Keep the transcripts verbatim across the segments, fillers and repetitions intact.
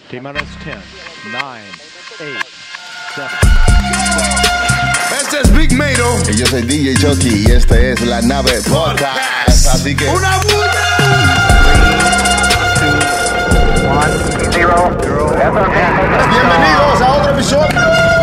T-minus ten, nine, eight, seven. Este es Big Mero. Y yo soy D J Chucky y este es La Nave Podcast. Así que... ¡Una bulla! Bienvenidos a otro episodio.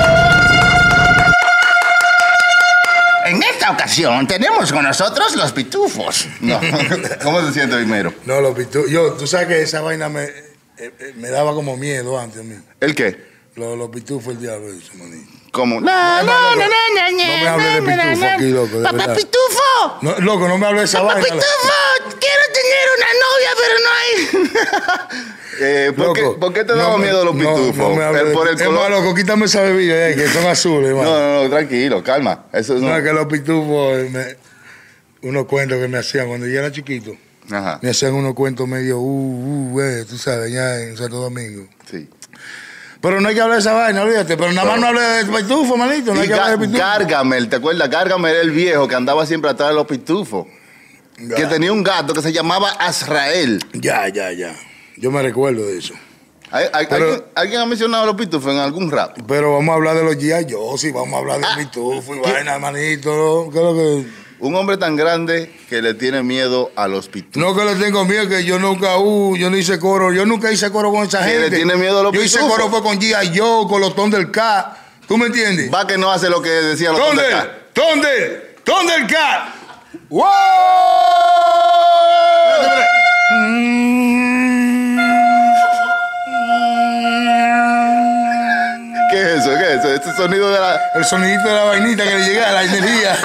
En esta ocasión tenemos con nosotros los pitufos. No, ¿cómo se siente, Big Mero? No, los pitufos. Yo, tú sabes que esa vaina me, eh, eh, me daba como miedo antes a mí. ¿El qué? Los, los pitufos, el diablo, eso, manito. ¿Cómo? No, no, no, no, no, No me hables de pitufo aquí, loco, de ¡Papá verdad. pitufo! No, loco, no me hables de esa ¡Papá vaina. pitufo! Quiero tener una novia, pero no hay. Eh, ¿por, qué, Loco, ¿Por qué te no daba me- miedo los no, pitufos? No, me hables El- de- por el es color. más, loco, quítame esa bebida, eh, que son azules, No, hermano. no, no, tranquilo, calma. Eso No, no. es que los pitufos, eh, me- unos cuentos que me hacían cuando yo era chiquito. Ajá, Me hacían unos cuentos medio, uh, uh, eh, tú sabes, ya en Santo Domingo. sí. Pero no hay que hablar de esa vaina, olvídate. Pero nada más no hable de pitufo, manito. No hay Y que hablar de Gar- pitufo. Gargamel, ¿te acuerdas? Gargamel era el viejo que andaba siempre atrás de los pitufos. Ya. Que tenía un gato que se llamaba Azrael. Ya, ya, ya. Yo me recuerdo de eso. ¿Hay- hay- Pero- ¿alguien, alguien ha mencionado a los pitufos en algún rap? Pero vamos a hablar de los G I. Joe, sí, vamos a hablar de Ah, pitufo y ¿qué? vaina, manito. ¿Qué es lo que...? Un hombre tan grande que le tiene miedo a los pitufos. No que le tengo miedo, que yo nunca, uh, yo no hice coro. Yo nunca hice coro con esa Que gente. le tiene miedo a los Yo hice pitufos. coro fue con G I. Joe, con los Thundercats. ¿Tú me entiendes? Va que no hace lo que decían los Thunder, Thundercats. Thunder, Thundercat. ¡Wow! ¿Qué es eso? ¿Qué es eso? Este sonido de la... El sonidito de la vainita que le llega a la energía.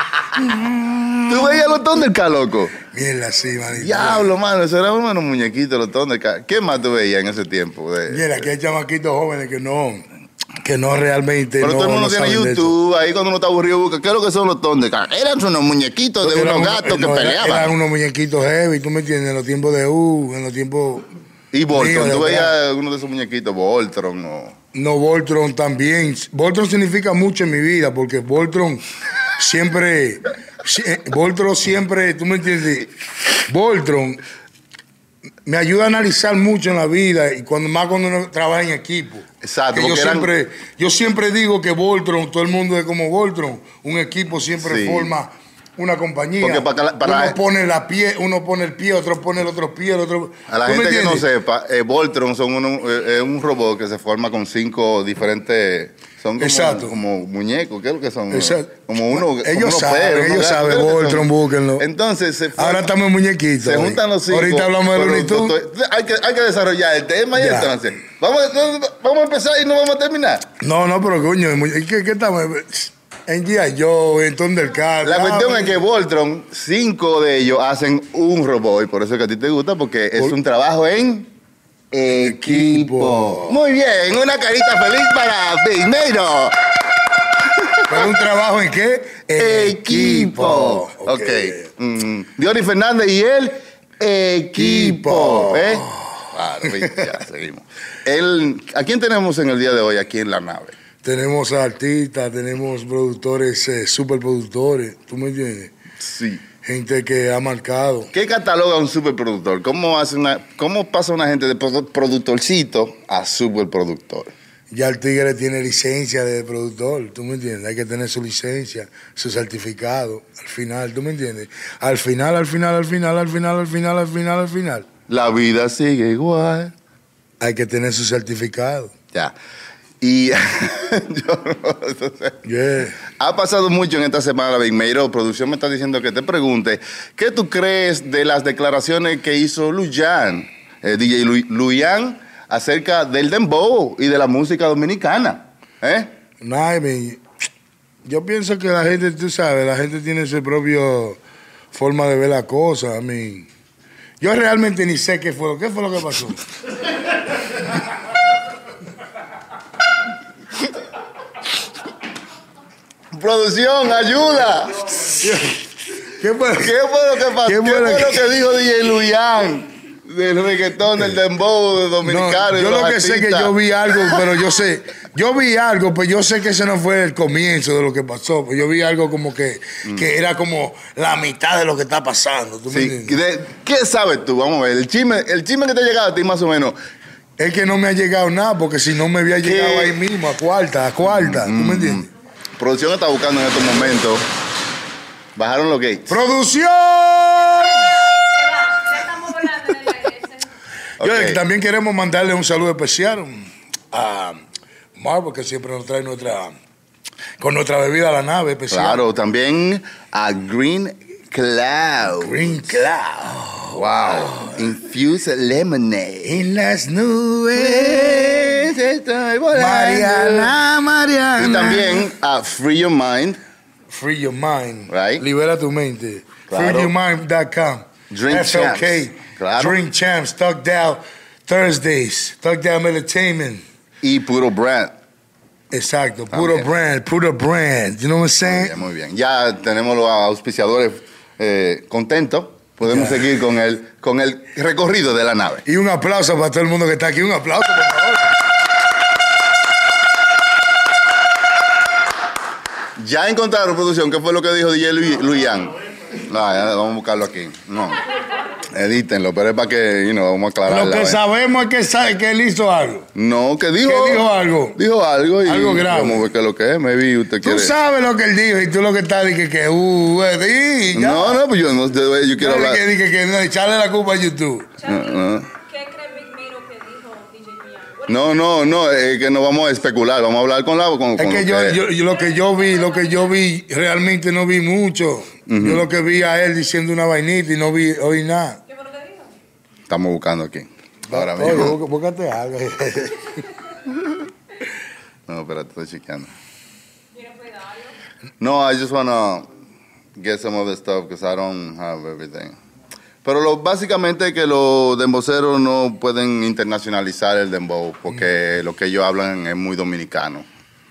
¿Tú veías los Thundercats, loco? Mierda, sí, manito. Diablo, mano, eso eran unos muñequitos, los Thundercats. ¿Qué más tú veías en ese tiempo? De... Mira, aquí hay chamaquitos jóvenes que no, que no realmente. Pero no, todo el mundo no tiene saben de eso. YouTube, ahí cuando uno está aburrido busca, ¿qué es lo que son los Thundercats? Eran unos muñequitos de Eran unos unos- gatos que no, era- peleaban. Eran unos muñequitos heavy, tú me entiendes, en los tiempos de U, en los tiempos. Y Voltron, Mío, ¿tú de veías verdad. alguno de esos muñequitos? Voltron o... No, Voltron también. Voltron significa mucho en mi vida, porque Voltron siempre. si- eh, Voltron siempre, tú me entiendes. Voltron me ayuda a analizar mucho en la vida, y cuando más cuando uno trabaja en equipo. Exacto, Que yo, porque eran- siempre, yo siempre digo que Voltron, todo el mundo es como Voltron. Un equipo siempre Sí. forma una compañía. Porque para que la- para- uno pone la pie, uno pone el pie, otro pone el otro pie, el otro. A la ¿Tú me gente que no entiendes? sepa, eh, Voltron son uno- eh, es un robot que se forma con cinco diferentes... Son como, Exacto. como muñecos, ¿qué es lo que son? Exacto. Como uno, como Ellos unos saben, perros, ellos unos gatos, saben, ¿qué es lo que Voltron, son? búsquenlo. Entonces se forma- Ahora estamos en muñequitos. Se hoy. juntan los cinco. Ahorita hablamos de pero Looney Tunes. to- Hay que, hay que desarrollar el tema y Ya. entonces. Vamos, vamos a empezar y no vamos a terminar. No, no, pero coño, ¿qué, qué estamos? En G I. Joe, en Thundercat. La ah, cuestión es que Voltron, cinco de ellos hacen un robot y por eso es que a ti te gusta, porque es Vol- un trabajo en equipo. Equipo. Muy bien, una carita feliz para Big Mero. ¿Pero un trabajo en qué? Equipo. Ok. Mm, Diony Fernández y el equipo. Equipo. ¿Eh? Claro, viste, ya seguimos. El, ¿A quién tenemos en el día de hoy aquí en la nave? Tenemos artistas, tenemos productores, eh, superproductores, ¿tú me entiendes? Sí. Gente que ha marcado. ¿Qué cataloga un superproductor? ¿Cómo, hace una, ¿Cómo pasa una gente de produ- productorcito a superproductor? Ya el tigre tiene licencia de productor, ¿tú me entiendes? Hay que tener su licencia, su certificado, al final, ¿tú me entiendes? Al final, al final, al final, al final, al final, al final, al final. La vida sigue igual. Hay que tener su certificado. Ya. Y yo no sé. Yeah. Ha pasado mucho en esta semana, Big Mero. Producción me está diciendo que te pregunte, ¿qué tú crees de las declaraciones que hizo Luyan, eh, D J Lu- Luyan, acerca del dembow y de la música dominicana? ¿Eh? Nah, I mean, yo pienso que la gente, tú sabes, la gente tiene su propia forma de ver la cosa. I mean, yo realmente ni sé qué fue lo, qué fue lo que pasó. Producción, ayuda. ¿Qué fue? ¿Qué fue lo que pasó? ¿Qué ¿Qué fue fue lo lo que- que dijo D J Luyan? Del reggaetón, del dembow del dominicano. No, y yo los lo que sé es que artistas. yo vi algo, pero yo sé, yo vi algo, pues yo sé que ese no fue el comienzo de lo que pasó, pues yo vi algo como que, que era como la mitad de lo que está pasando. ¿tú me Sí, entiendes? de- ¿qué sabes tú? Vamos a ver, el chisme, el chisme que te ha llegado a ti más o menos. Es que no me ha llegado nada, porque si no me había llegado ahí mismo, a cuarta, a cuarta. ¿Tú me entiendes? Producción está buscando en estos momentos. Bajaron los gates. ¡Producción! Ok. Yo, también queremos mandarle un saludo especial a Marvel, que siempre nos trae nuestra con nuestra bebida a la nave especial. Claro, también a Green Cloud. Green Cloud. Wow. Infused Lemonade. En las nubes Estoy volando. Mariana, Mariana. Y también a Free Your Mind. Free Your Mind. Right. Libera tu mente. Claro. free your mind dot com. Drink F L K. Champs. Claro. Drink Champs. Thug Down Thursdays. Thug Down Entertainment. Y Puro Brand. Exacto. Puro También. brand. Puro brand. You know what I'm saying? Ya, muy bien. Ya tenemos los auspiciadores eh, contentos. Podemos Ya. seguir con el, con el recorrido de la nave. Y un aplauso para todo el mundo que está aquí. Un aplauso, por favor. Ya encontraron, producción, ¿qué fue lo que dijo D J Lu- Luyan? No, ya, vamos a buscarlo aquí. No. Edítenlo, pero es para que, you know, vamos a aclarar. Lo la que vaina. sabemos es que, sabe, que él hizo algo. No, que dijo. Que dijo algo. Dijo algo y Algo grave. vamos a ver qué es lo que es. Maybe usted Tú quiere. sabes lo que él dijo y tú lo que estás diciendo que, que, uh, eh, di, ya. No, no, pues yo no yo, yo quiero No, hablar. Que, que, que, no, echarle la culpa a YouTube. No, no. ¿Qué cree Big Miro que dijo D J Luyan? No, no, no, es que no vamos a especular, vamos a hablar con la con, Es con que lo yo, es. yo, yo lo que yo vi, lo que yo vi, realmente no vi mucho. Yo lo que vi a él diciendo una vainita y no vi, oí nada. ¿Qué fue lo que dijo? Estamos buscando aquí. Ahora Oye, mismo. bú- búscate algo. No, espérate, estoy chequeando. ¿Quieren puede dar algo? No, I just wanna get some of the stuff because I don't have everything. Pero lo, básicamente que los demboceros no pueden internacionalizar el dembow porque lo que ellos hablan es muy dominicano.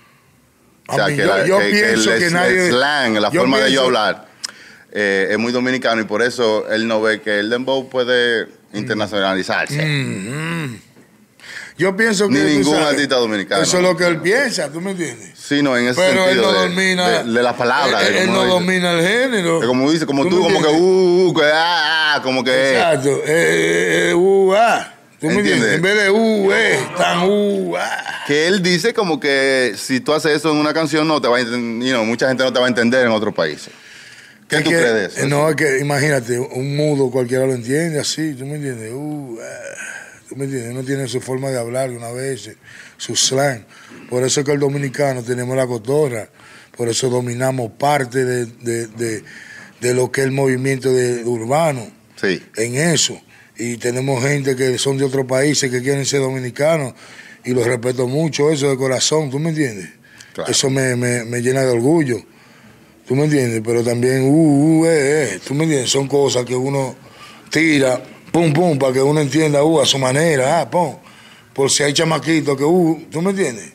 O sea, A mí, que, yo- la- yo que- que pienso el, que el nadie- slang, la yo forma de ellos pienso- hablar eh, es muy dominicano y por eso él no ve que el dembow puede internacionalizarse. Mm, Yo pienso que. Ni tú ningún sabes, artista dominicano. Eso es lo que él piensa, ¿tú me entiendes? Sí, no, en ese Pero él sentido no de, domina. de, de las palabras. Él, de él cómo no dice. domina el género. Que como dice, como ¿Tú tú, me como que, entiendes? uh, uh, que, ah, ah, como que. Exacto. Eh, eh, eh, uh, ah. ¿Tú me ¿Entiendes? entiendes? En vez de uh, eh, tan uh, ah. Que él dice como que si tú haces eso en una canción, no te va a enten- you know, mucha gente no te va a entender en otros países. ¿Qué Es tú que, crees de eso? eh, No, es que imagínate, un mudo cualquiera lo entiende así, ¿tú me entiendes? Uh, ah, ¿tú me entiendes? Uno tiene su forma de hablar una vez, su slang. Por eso es que el dominicano tenemos la cotorra, por eso dominamos parte de, de, de, de lo que es el movimiento de, urbano Sí. en eso. Y tenemos gente que son de otros países que quieren ser dominicanos y los respeto mucho, eso de corazón, ¿tú me entiendes? Claro. Eso me, me, me llena de orgullo. ¿Tú me entiendes? Pero también, uh, uh, eh, eh, ¿tú me entiendes? Son cosas que uno tira, pum, pum, para que uno entienda, uh, a su manera, ah, pum. Por si hay chamaquitos que, uh, ¿tú me entiendes?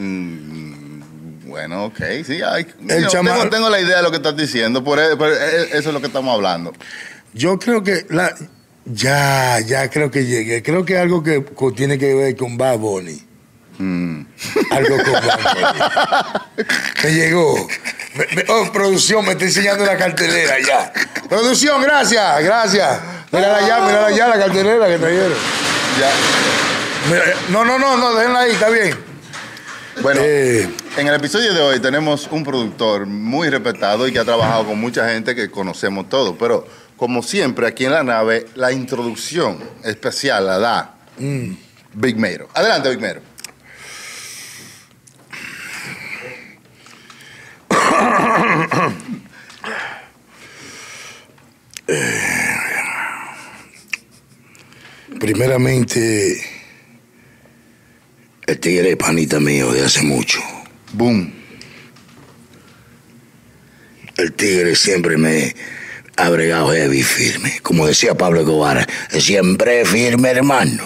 Mm, bueno, ok, sí. Hay, El yo chama- tengo, tengo la idea de lo que estás diciendo, por e- por e- eso es lo que estamos hablando. Yo creo que, la, ya, ya creo que llegué. Creo que algo que co- tiene que ver con Bad Bunny. Mm. Algo con Bad Bunny. Me llegó. Me- me- oh, producción, me está enseñando la cartelera ya. Producción, gracias, gracias. Mírala allá, mírala allá la cartelera que trajeron. Ya. Mira, no, no, no, no, déjenla ahí, está bien. Bueno, Eh. en el episodio de hoy tenemos un productor muy respetado y que ha trabajado con mucha gente que conocemos todos. Pero, como siempre, aquí en la nave, la introducción especial la da Big Mero. Adelante, Big Mero. Primeramente, el tigre es panita mío de hace mucho. Boom. El tigre siempre me ha bregado heavy firme. Como decía Pablo Escobar, siempre firme, hermano.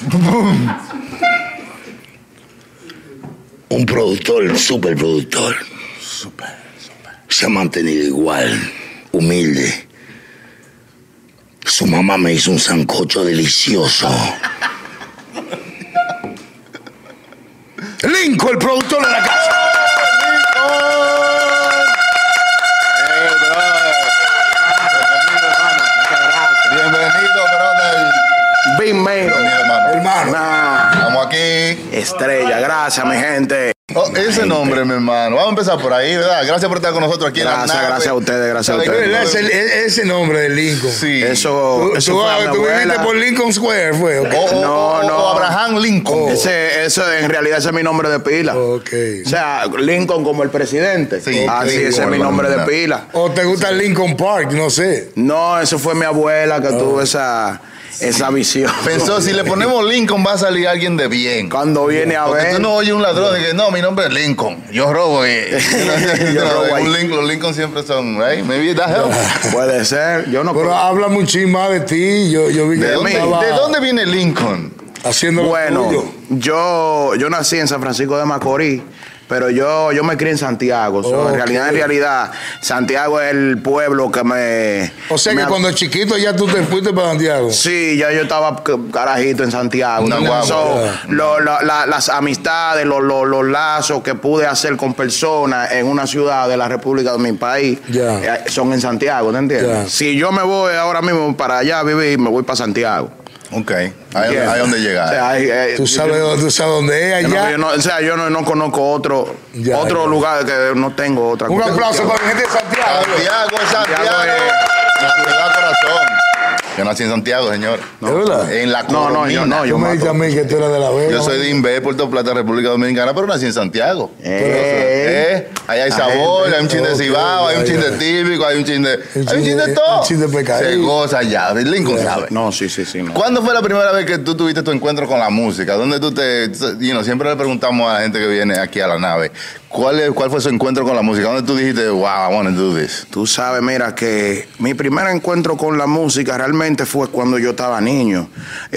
Un productor, super productor. Super, super. Se ha mantenido igual, humilde. Su mamá me hizo un sancocho delicioso. Lincoln, el productor de la casa. Eh, brother. Bienvenido, brother. Big Mero. Bienvenido, hermano. hermano. Nah, Estamos aquí. estrella, gracias, mi gente. Oh, ese nombre, mi hermano. Vamos a empezar por ahí, ¿verdad? Gracias por estar con nosotros aquí Gracias, en la nave. gracias a ustedes, gracias a ¿Sabe ustedes. qué? ¿Verdad? Ese, ese nombre de Lincoln. Sí. Eso, Tú, eso tú- fue a mi tú viviste abuela. por Lincoln Square, fue. ok. O, o- No, o- no. o Abraham Lincoln. Ese, eso en realidad ese es mi nombre de pila. Ok. O sea, Lincoln como el presidente. Sí, Así, ok, ese es bueno, mi nombre de bueno. pila. O te gusta Lincoln Park, no sé. No, eso fue mi abuela que tuvo esa, esa visión. Pensó, si le ponemos Lincoln va a salir alguien de bien. Cuando viene a Porque ver. tú no oyes un ladrón y que no, mi nombre es Lincoln. Yo robo. eh. Yo No, robo ahí. un Lincoln, los Lincoln siempre son, right? Maybe that helps. Puede ser. Yo no Pero háblame un chin más de ti. Yo, yo vi que ¿De tú dónde, estabas ¿De dónde viene Lincoln? haciendo lo Bueno, tuyo. yo, yo nací en San Francisco de Macorís, pero yo, yo me crié en Santiago. So, Ok. En realidad, en realidad, Santiago es el pueblo que me... O sea me que ha- cuando chiquito ya tú te fuiste para Santiago. Sí, ya yo estaba c- carajito en Santiago. Una ¿entiendes? guagua. So, lo- la- la- las amistades, los, los- los lazos que pude hacer con personas en una ciudad de la República de mi país Ya. eh, son en Santiago, ¿te entiendes? Ya. Si yo me voy ahora mismo para allá a vivir, me voy para Santiago. Ok, ahí Yeah. ahí donde llegar. O sea, ahí, eh, Tú sabes, yo- tú sabes dónde es yo no- allá. yo no- o sea, yo no, no conozco otro, Ya, otro ya. lugar que no tengo otra Un cosa. aplauso para mi gente de Santiago. Santiago, Santiago. Santiago es- La ciudad corazón. Yo nací en Santiago, señor. ¿De verdad? En la No, no, yo Coronina. no, yo Tú me dices a mato. mí que tú eres de La Vega. Yo soy de Inver, Puerto Plata, República Dominicana, pero nací en Santiago. Eh, Eh, ahí hay sabor, hay un chin de Ok, cibao, hay un ya, chin de ya. típico, hay un chin de. Un Hay un chin chin de- de todo. un chin de pecadillo. Se goza ya. Lincoln sabe. No, sí, sí, sí. No. ¿Cuándo fue la primera vez que tú tuviste tu encuentro con la música? ¿Dónde tú te.? You know, siempre le preguntamos a la gente que viene aquí a la nave, ¿cuál, es, ¿cuál fue su encuentro con la música? ¿Dónde tú dijiste, wow, I want to do this? Tú sabes, mira, que mi primer encuentro con la música realmente fue cuando yo estaba niño.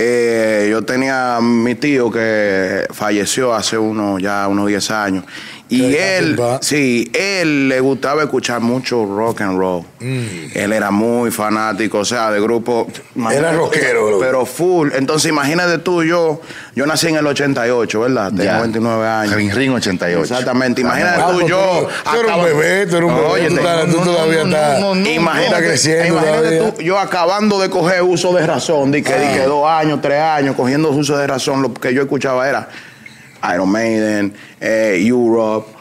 Eh, yo tenía mi tío que falleció hace unos, ya unos diez años. Y Que descanse en él, paz. sí, él le gustaba escuchar mucho rock and roll. Mm. Él era muy fanático, o sea, de grupo. Era rockero, bro. Pero full. Entonces, imagínate tú, yo, yo nací en el ochenta y ocho, ¿verdad? Tengo Ya. veintinueve años. Ring Ring ochenta y ocho. Exactamente. Imagínate Ah, tú, pues yo. tú, tú eres un acabo- bebé, tú eres un bebé. Oye, tú, te- estás- tú no, todavía no, estás. no, no, no. Imagínate, Está creciendo imagínate todavía. tú, yo acabando de coger uso de razón, de que, de que dos años, tres años, cogiendo uso de razón, lo que yo escuchaba era Iron Maiden, eh, Europe,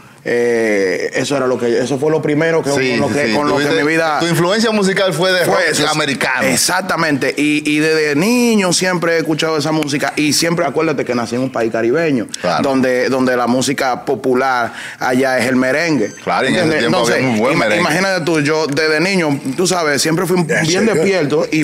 eh, eso era lo que, eso fue lo primero que, Sí, con lo que, sí. con lo que Tuviste- mi vida Tu influencia musical fue de fue rock eso. americano. Exactamente. Y, y desde niño siempre he escuchado esa música. Y siempre acuérdate que nací en un país caribeño, Claro. donde, donde la música popular allá es el merengue. Claro, en ese ¿Entiendes? tiempo había muy buen merengue. Imagínate tú, yo desde niño, tú sabes, siempre fui Ya, bien sí, despierto y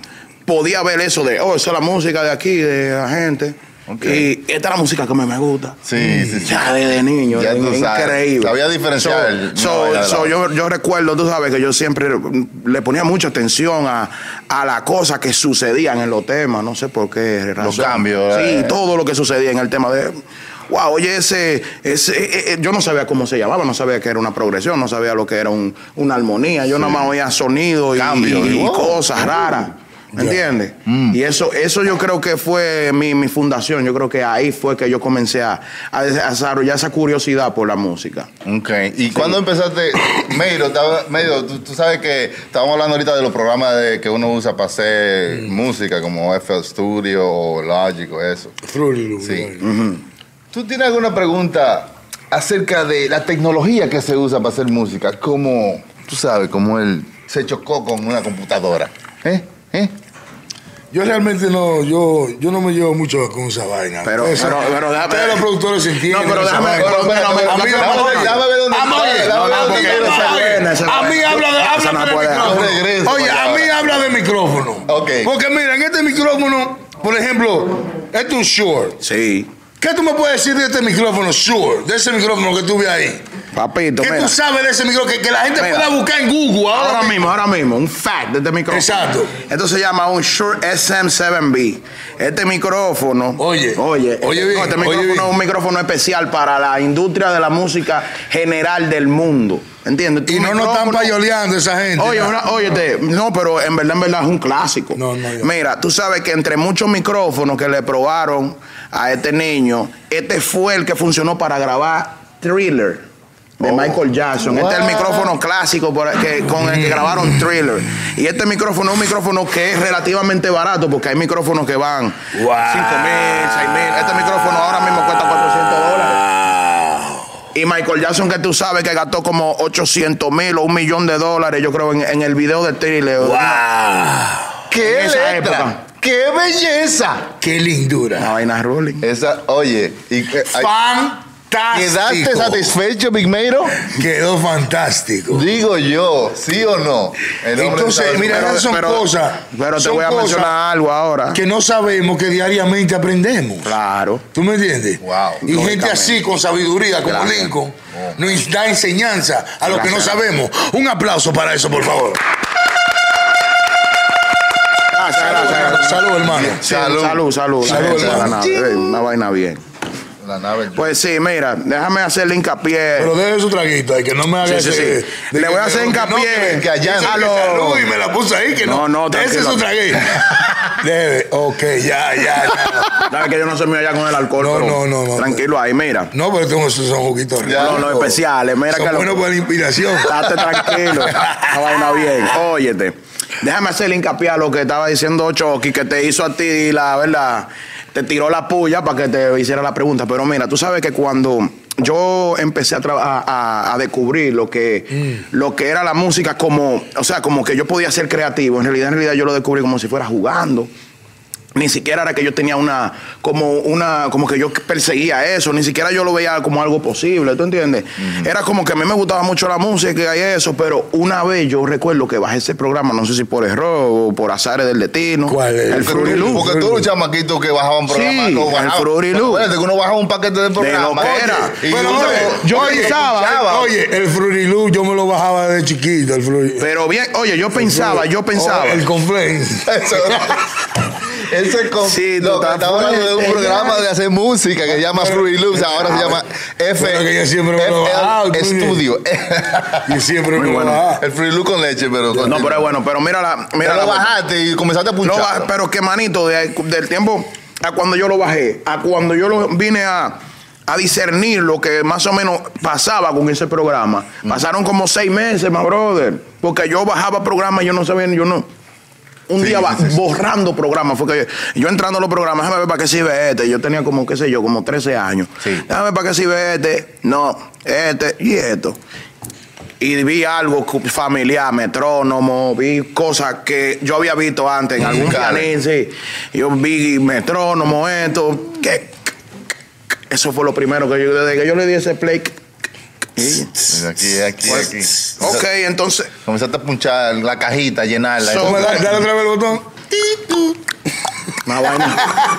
podía ver eso de, oh, esa es la música de aquí, de la gente. Ok. Y esta es la música que me, me gusta. Sí, sí, sí. Ya desde niño, Ya es tú sabes. increíble. Sabía diferenciar el- So- una vaina de la so- otra. yo, yo recuerdo, tú sabes, que yo siempre le ponía mucha atención a, a las cosas que sucedían en los temas, no sé por qué razón. cambios, Sí, eh. todo lo que sucedía en el tema de... Wow, oye, ese, ese eh, eh, yo no sabía cómo se llamaba, no sabía que era una progresión, no sabía lo que era un- una armonía, yo nada más oía sonidos y, Cambios, y- y wow. cosas raras. ¿Me entiendes? Mm. Y eso, eso yo creo que fue mi, mi fundación. Yo creo que ahí fue que yo comencé a, a desarrollar esa curiosidad por la música. Ok. ¿Y cuándo empezaste? Meiro, estaba- Meiro, tú, tú sabes que estábamos hablando ahorita de los programas de, que uno usa para hacer música, como F L Studio o Logic o eso. Fruity Loop, Sí. bueno. ¿Tú tienes alguna pregunta acerca de la tecnología que se usa para hacer música? Como, tú sabes, como él se chocó con una computadora. ¿Eh? ¿Eh? Yo realmente no, yo, yo no me llevo mucho con esa vaina. Pero- Eso- pero- pero déjame- ustedes los productores se entienden. No, pero esa déjame- vaina. pero- pero- A mí pero- me- pero- Déjame ver- déjame ver dónde a mí- está, déjame ver no, dónde porque está. esa es buena, esa es A mí buena. habla de, Esa habla no del puede- micrófono. no regrese Oye, para a allá. mí habla de micrófono. Ok. Porque mira, en este micrófono, por ejemplo, este es un Shure. Sí. ¿Qué tú me puedes decir de este micrófono Shure? De ese micrófono que tú ves ahí. Papito, ¿Qué mira. tú sabes de ese micrófono? Que, que la gente Mira. pueda buscar en Google ahora, Ahora mismo, ahora mismo, un fact de este micrófono. Exacto. Esto se llama un Shure S M siete B. Este micrófono. Oye, oye, oye bien, no, este oye micrófono bien. es un micrófono especial para la industria de la música general del mundo. ¿Entiendes? Y Un no nos están micrófono- payoleando esa gente. Oye, una- óyete, no, pero en verdad, en verdad es un clásico. No, no, yo- Mira, tú sabes que entre muchos micrófonos que le probaron a este niño, este fue el que funcionó para grabar Thriller. de Oh. Michael Jackson. Este es el Wow. micrófono clásico por- que, con el que grabaron Thriller. Y este micrófono es un micrófono que es relativamente barato porque hay micrófonos que van cinco mil, seis mil. Este micrófono ahora mismo cuesta cuatrocientos dólares. Y Michael Jackson, que tú sabes que gastó como ochocientos mil o un millón de dólares, yo creo, en, en el video de Thriller. ¡Qué En esa letra! época. ¡Qué belleza! Qué lindura. Una vaina rolling. Esa, oye, y, que- ay, ¿quedaste Fantástico. satisfecho, Big Meiro? Quedó fantástico. Digo yo, ¿sí o no? El hombre Entonces, sabe- mira, Pero- esas son pero- cosas. Pero te son voy a cosas mencionar algo ahora. que no sabemos que diariamente aprendemos. Claro. ¿Tú me entiendes? Wow. Y gente Lógicamente. así con sabiduría como Gracias. Lincoln nos da enseñanza a lo que no Gracias. sabemos. Un aplauso para eso, por favor. Gracias, gracias. Salud, hermano. Sí, Salud. salud, salud. Salud, La gente, hermano. la nave, eh, una vaina bien. La nave. Pues sí, mira, déjame hacerle hincapié. Pero deje su traguito ahí, que no me haga Sí, sí, ese- sí. de Le que- voy a hacer que no, hincapié que- que allá dice a que los- salud y me la puse ahí, que no. No, no, Ese es tranquilo. su traguito. Debe. Ok, ya, ya, ya. Sabes que yo no soy muy allá con el alcohol. No, pero no, no, no. Tranquilo ahí, mira. No, pero tengo esos son juguitos Ya. No, ricos. los especiales, mira Son que lo- buenos para la inspiración. Date tranquilo. Una vaina bien. Óyete. Déjame hacerle hincapié a lo que estaba diciendo Chucky, que te hizo a ti la verdad. Te tiró la puya para que te hiciera la pregunta. Pero mira, tú sabes que cuando yo empecé a, tra- a, a- a descubrir lo que, lo que era la música, como, o sea, como que yo podía ser creativo. En realidad, en realidad yo lo descubrí como si fuera jugando. Ni siquiera era que yo tenía una, como una, como que yo perseguía eso, ni siquiera yo lo veía como algo posible, ¿tú entiendes? Era como que a mí me gustaba mucho la música y eso, pero una vez yo recuerdo que bajé ese programa, no sé si por error o por azares del destino. ¿Cuál es? El El Fruity Loop. Porque todos los chamaquitos que bajaban programas. Sí, no el bajaban. Fruity Loop. Acuérdate que uno bajaba un paquete de lo programas. que era. Y Pero, uno- oye, yo oye, pensaba, escuchaba. Oye, el Fruity Loop yo me lo bajaba de chiquito, el Fruity Pero bien, oye, yo pensaba, yo pensaba. Oh, el Conflame. Eso, ese con, Sí, tú lo que estás estaba hablando de un fuerte, programa ya. de hacer música que se llama Fruity Loops, ahora se llama F Bueno, que yo siempre me lo F L bajaba, tú Studio. Y siempre Muy me lo bueno. bajaba. El Fruity Loop con leche, pero No, pero es bueno, pero mira la. Mira Mira, lo la- bajaste y comenzaste a No, punchar. ba- pero que manito, de- del tiempo a cuando yo lo bajé, a cuando yo lo vine a, a discernir lo que más o menos pasaba con ese programa, pasaron como seis meses, my brother, porque yo bajaba programas y yo no sabía, yo no. Un Sí, día sí, va- sí, sí. borrando programas, fue que yo, yo entrando a los programas, déjame ver para qué sirve este. Yo tenía como, qué sé yo, como trece años. Sí. Déjame ver para qué sirve este, no, este y esto. Y vi algo cu- familiar, metrónomo, vi cosas que yo había visto antes en algún Musicales. pianín, sí. Yo vi metrónomo, esto, que eso fue lo primero que yo, desde que yo le di ese play. y- Mira, Aquí, aquí, aquí. Ok, entonces, Comenzaste a punchar la cajita, llenarla. So- Dale, dale otra vez el botón. una vaina.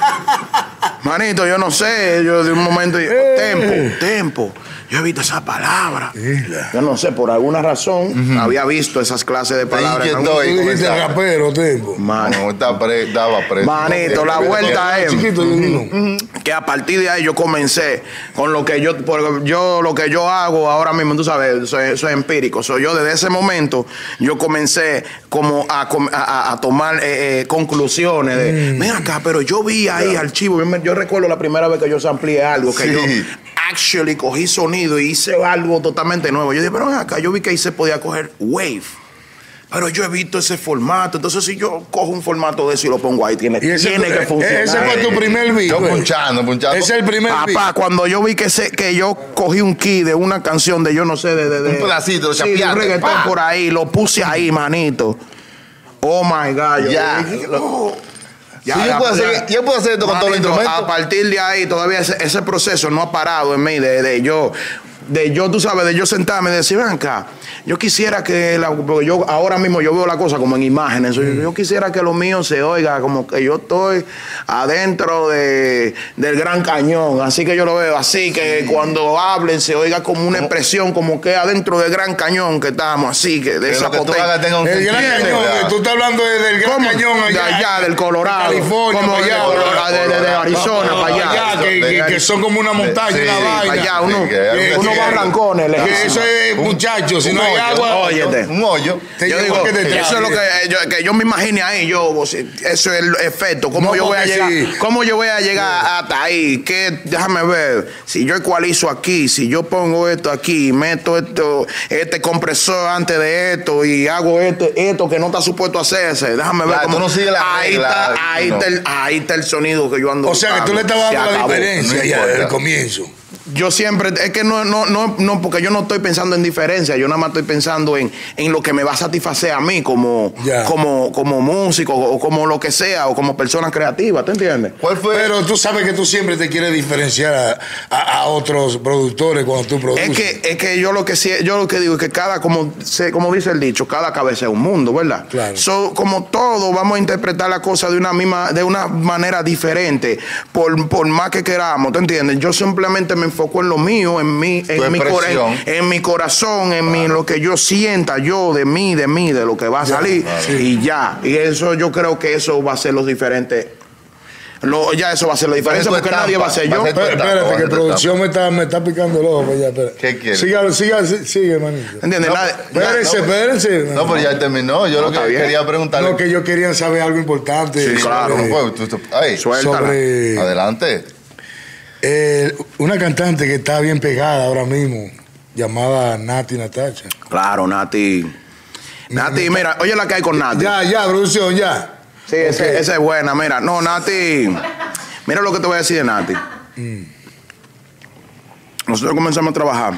Manito, yo no sé, yo de un momento, y- tempo, tempo. Yo he visto esa palabra. Yo no sé, por alguna razón, había visto esas clases de palabras. en inquietó algún- y Tú dijiste comenzaba. rapero, tempo. Man- No, estaba pre- daba preso. Manito, la vuelta es Chiquito, yo digo. que a partir de ahí yo comencé con lo que yo, porque yo lo que yo hago ahora mismo, tú sabes, eso es, eso es empírico. So, yo desde ese momento yo comencé como a, com- a- a- a tomar eh, eh, conclusiones de, ven acá, pero yo vi ahí archivos. Yo, me- yo recuerdo la primera vez que yo amplié algo que Sí. yo actually cogí sonido y hice algo totalmente nuevo. Yo dije, pero ven acá, yo vi que ahí se podía coger wave. Pero yo he visto ese formato. Entonces, si yo cojo un formato de eso y lo pongo ahí, tiene, Y ese, tiene que funcionar. ese fue tu primer beat. Yo güey. punchando, punchando. Ese es el primer beat. Papá, cuando yo vi que se, que yo cogí un key de una canción de yo no sé, de, de, de Un pedacito, lo sí, de un chapeaste, reggaetón pa. por ahí, lo puse ahí, manito. Oh my God. yo Ya. dije, oh. Sí, yo puedo hacer- yo puedo hacer esto con todos los Manito, instrumentos. A partir de ahí, todavía ese, ese proceso no ha parado en mí de, de yo. De yo, tú sabes, de yo sentarme y decir, ven acá, yo quisiera que, la, porque yo ahora mismo yo veo la cosa como en imágenes, yo, yo quisiera que lo mío se oiga como que yo estoy adentro de, del Gran Cañón, así que yo lo veo así, que cuando hablen se oiga como una expresión, como que adentro del Gran Cañón que estamos, así, que de Que esa lo que tú potencia. hagas tenga un El Gran sentido, Cañón, ya. eh, tú estás hablando de- del Gran ¿Cómo? Cañón De allá. allá, del Colorado. de California, Como para de, allá. Colorado, de- de- de Arizona, para allá. que, que- que son como una montaña, Sí, una sí, vaina. para allá, uno, Sí, que hay Que uno unos barrancones. Que lejísimos. eso es, muchachos, si Un no hay hoyo, agua. Óyete. Un hoyo. te Yo llevo digo, que te trae. eso es lo que yo, que yo me imagine ahí, yo, eso es el efecto, cómo No, yo voy a porque llegar, sí. cómo yo voy a llegar hasta ahí, que déjame ver, si yo ecualizo aquí, si yo pongo esto aquí, meto esto, este compresor antes de esto y hago este, esto que no está supuesto hacerse, déjame ver Claro, cómo, tú no sigues la ahí regla, está, ahí no. está el, ahí está el sonido que yo ando O sea, que tú le buscando. estabas Se dando la acabó. diferencia no ya importa. desde el comienzo. Yo siempre, es que no, no, no, no, porque yo no estoy pensando en diferencia, yo nada más estoy pensando en, en lo que me va a satisfacer a mí como, Ya. como, como músico o como lo que sea, o como persona creativa, ¿te entiendes? ¿Cuál fue? Pero tú sabes que tú siempre te quieres diferenciar a, a- a otros productores cuando tú produces. Es que, es que yo lo que sí- yo lo que digo es que cada, como, se- como dice el dicho, cada cabeza es un mundo, ¿verdad? Claro. So, como todo, vamos a interpretar la cosa de una misma, de una manera diferente, por, por más que queramos, ¿te entiendes? Yo simplemente me enfoco en lo mío, en mi, en mi, cora- expresión. en mi corazón, en mi, lo que yo sienta yo de mí, de mí, de lo que va a salir, y ya. Y eso yo creo que eso va a ser los diferentes. Lo, ya eso va a ser la diferencia tu porque estampa, nadie va a ser va a yo. ser tu Espérate, etapa, espérate, que va a ser producción me está, me está picando el ojo. Pues ya, espera. ¿Qué quieres? Siga, siga, sí- sigue, manito. ¿Entiendes? No, Nadie- Espérense, No, espérense. No, pero ya terminó. Yo No, lo que está bien. quería preguntarle. No, que yo quería saber algo importante. Sí, claro, sobre, No, pues, tú- tú- ay, Suéltala. sobre adelante. eh, una cantante que está bien pegada ahora mismo, llamada Nati Natacha. Claro, Nati. Nati, mira, oye la que hay con Nati. Ya, ya, producción, ya. Sí, ese- esa es buena. Mira, no, Nati. Mira lo que te voy a decir de Nati. Nosotros comenzamos a trabajar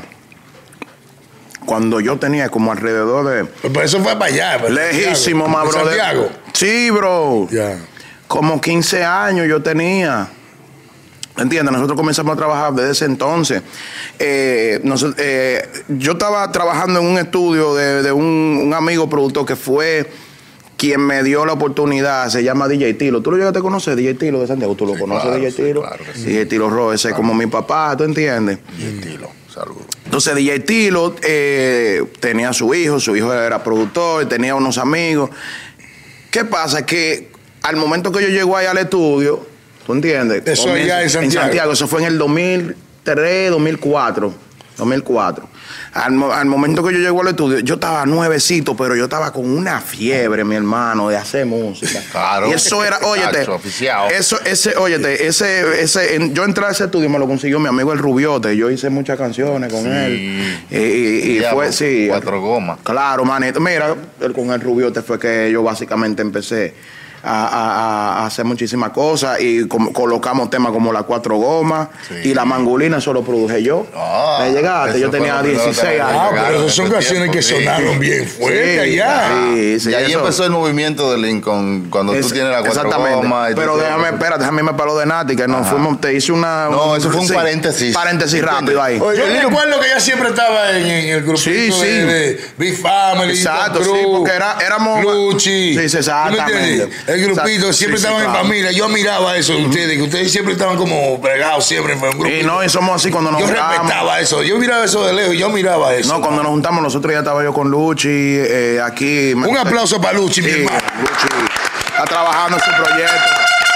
cuando yo tenía como alrededor de. Pero eso fue para allá. para Lejísimo, más Santiago. bro. ¿En de- Santiago. Sí, bro. Ya. Como quince años yo tenía. ¿Entiendes? Nosotros comenzamos a trabajar desde ese entonces. Eh, noso- eh, yo estaba trabajando en un estudio de, de un, un amigo productor que fue quien me dio la oportunidad. Se llama D J Tilo. ¿Tú lo llegaste a conocer, D J Tilo de Santiago? ¿Tú lo Sí, conoces, claro, D J sí, Tilo? claro que sí. D J Tilo Ro, ese es como mi papá, ¿tú entiendes? Y estilo. Saludos. Entonces D J Tilo eh, tenía a su hijo, su hijo era productor, tenía unos amigos. ¿Qué pasa? Que al momento que yo llego ahí al estudio, ¿tú entiendes? Eso allá en Santiago. En Santiago, eso fue en el dos mil tres, dos mil cuatro. dos mil cuatro. Al, mo- al momento que yo llego al estudio, yo estaba nuevecito, pero yo estaba con una fiebre, mi hermano, de hacer música. Claro. Y eso era, óyete, Cacho, oficiado. eso, ese, óyete, ese, ese, en- yo entré a ese estudio, me lo consiguió mi amigo el Rubiote, yo hice muchas canciones con Sí. él. Y, y- y Ya, fue, pues, sí. Cuatro gomas. Claro, manito. Mira, el- con el Rubiote fue que yo básicamente empecé a, a- a hacer muchísimas cosas y com- colocamos temas como la cuatro gomas Sí. y la mangulina, eso lo produje yo. Ah, Me llegaste, eso yo fue tenía lo primero dieciséis que me años. Ah, Llegaron pero en esas son ese canciones tiempo, que sí. sonaron bien fuerte Sí, allá. sí, sí, y ahí eso- empezó el movimiento de Lincoln, cuando Es- tú tienes la cuatro exactamente. gomas. y Pero tú- déjame, espérate, déjame me palo de Nati, que nos Ajá. fuimos, te hice una. No, eso fue un paréntesis. Paréntesis ¿Entiendes? rápido ahí. Oye, yo Little- recuerdo que ella siempre estaba en, en el grupito Sí, sí. de, de Big Family, Exacto, Tom sí, Cruise, porque era- éramos- Luchi. Sí, sí, ¿Tú me exactamente. entiendes? El grupito Exacto. siempre Sí, sí, estaban en claro. familia. Yo miraba eso de ustedes, que ustedes siempre estaban como pegados, siempre fue un grupito. Y no, y somos así cuando nos Yo juntamos. respetaba eso. Yo miraba eso de lejos, yo miraba eso. No, cuando nos juntamos, nosotros ya estaba yo con Luchi, eh, aquí. Un aplauso para Luchi, mi Sí, hermano. Luchi está trabajando en su proyecto.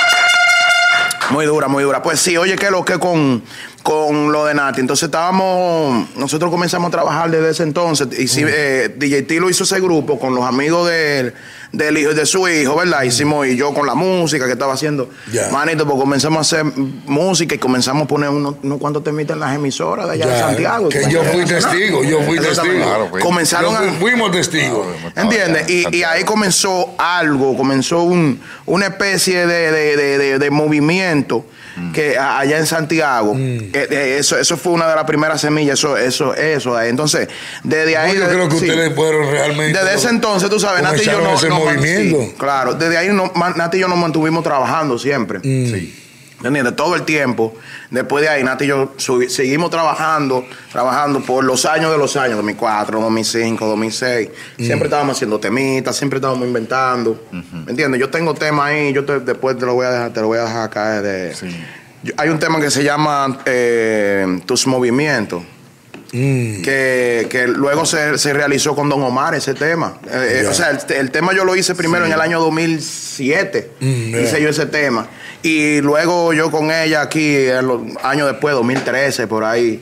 Muy dura, muy dura. Pues sí, oye, ¿qué lo que con, con lo de Nati? Entonces estábamos, nosotros comenzamos a trabajar desde ese entonces. Y sí, eh, D J Tilo hizo ese grupo con los amigos de él, del hijo de su hijo, ¿verdad? Hicimos, y yo con la música que estaba haciendo. Ya. Manito, pues comenzamos a hacer música y comenzamos a poner unos, unos cuantos temitas en las emisoras de allá de Ya, Santiago. que yo fui testigo, yo fui Exactamente. testigo. Claro, pues. Comenzaron Yo a... fui- fuimos testigos. ¿Entiendes? Y, y ahí comenzó algo, comenzó un, una especie de, de- de- de- de movimiento que a- allá en Santiago. Eh, eh, eso, eso fue una de las primeras semillas, eso, eso, eso. ahí. Entonces, desde ahí. No, yo desde- creo que sí. ustedes fueron realmente. Desde ese entonces, tú sabes, Nati y yo comenzaron no, ese no- movimiento. sí, claro, desde ahí no, ma- Nati y yo nos mantuvimos trabajando siempre. Sí. ¿Entiendes? Todo el tiempo. Después de ahí, Nati y yo subi- seguimos trabajando, trabajando por los años de los años, dos mil cuatro, dos mil cinco, dos mil seis. Siempre estábamos haciendo temitas, siempre estábamos inventando. ¿Me entiendes? Yo tengo temas ahí, yo te- después te lo voy a dejar, te lo voy a dejar caer de. Sí. Yo- hay un tema que se llama eh, Tus Movimientos. Mm. Que, que luego se, se realizó con Don Omar ese tema. Eh, eh, Ya. O sea, el, el tema yo lo hice primero en el año dos mil siete. Mm, ya. hice yo ese tema. Y luego yo con ella aquí, en los años después, dos mil trece, por ahí,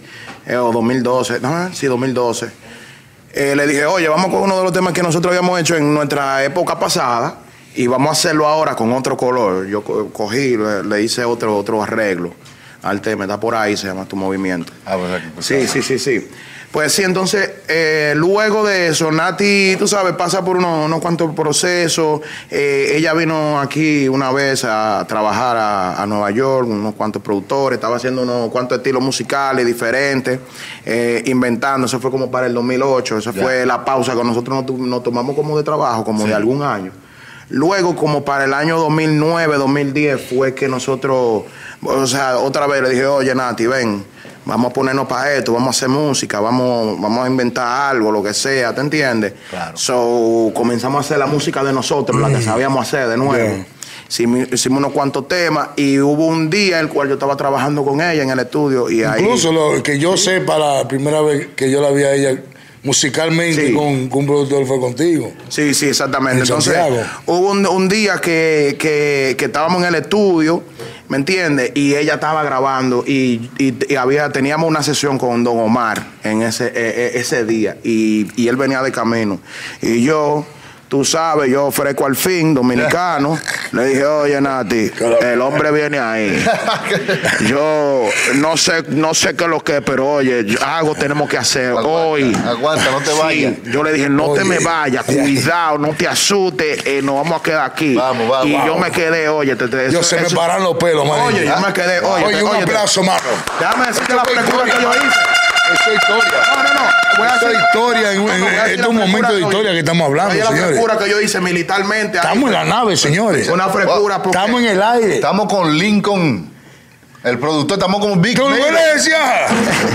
eh, o dos mil doce, no, sí, dos mil doce. Eh, le dije, oye, vamos con uno de los temas que nosotros habíamos hecho en nuestra época pasada y vamos a hacerlo ahora con otro color. Yo co- cogí, le, le hice otro, otro arreglo al tema, está por ahí, se llama Tu Movimiento. Ah, pues aquí, pues, Sí, sí, sí, sí. Pues sí, entonces, eh, luego de eso, Nati, tú sabes, pasa por unos, unos cuantos procesos. Eh, ella vino aquí una vez a trabajar a, a Nueva York, unos cuantos productores, estaba haciendo unos cuantos estilos musicales diferentes, eh, inventando. Eso fue como para el dos mil ocho, esa Ya. fue la pausa que nosotros nos, tu- nos tomamos como de trabajo, como Sí. de algún año. Luego, como para el año dos mil nueve, dos mil diez, fue que nosotros, o sea, otra vez le dije, oye, Nati, ven, vamos a ponernos para esto, vamos a hacer música, vamos, vamos a inventar algo, lo que sea, ¿te entiendes? Claro. So, comenzamos a hacer la música de nosotros, la que sabíamos hacer de nuevo. Yeah. Hicimos, hicimos unos cuantos temas y hubo un día en el cual yo estaba trabajando con ella en el estudio y ahí... Incluso lo que yo sepa, la primera vez que yo la vi a ella musicalmente Sí. con, con un productor fue contigo. Sí, sí, exactamente. En Entonces, Santiago. hubo un, un día que, que, que estábamos en el estudio, ¿me entiendes? Y ella estaba grabando y, y, y había, teníamos una sesión con Don Omar en ese, eh, eh, ese día y, y él venía de camino. Y yo, tú sabes, yo fresco al fin, dominicano, le dije, oye, Nati, el hombre viene ahí. Yo no sé, no sé qué es lo que es, pero oye, yo- algo tenemos que hacer Aguanta, hoy. aguanta, no te Sí, vayas. yo le dije, no Oye. te me vayas, cuidado, no te asustes, eh, nos vamos a quedar aquí. Vamos, vamos, y yo vamos. me quedé, oye, te, te- Yo eso- se me eso- paran los pelos, man. Oye, yo me quedé, oye, Oye, te- un oye, te- aplauso, mano. Déjame decirte la frescura que yo hice. Eso es historia. No, no, no. Voy a Eso decir- es historia. en- No, no, en- voy a decir este la es un frescura momento de que historia yo- que estamos hablando, Oye, la señores. frescura que yo hice militarmente. ahí. Estamos en la nave, señores. Una frescura porque... Estamos en el aire. Estamos con Lincoln, el productor, estamos con Big ¿Tú Mayo. qué le decías?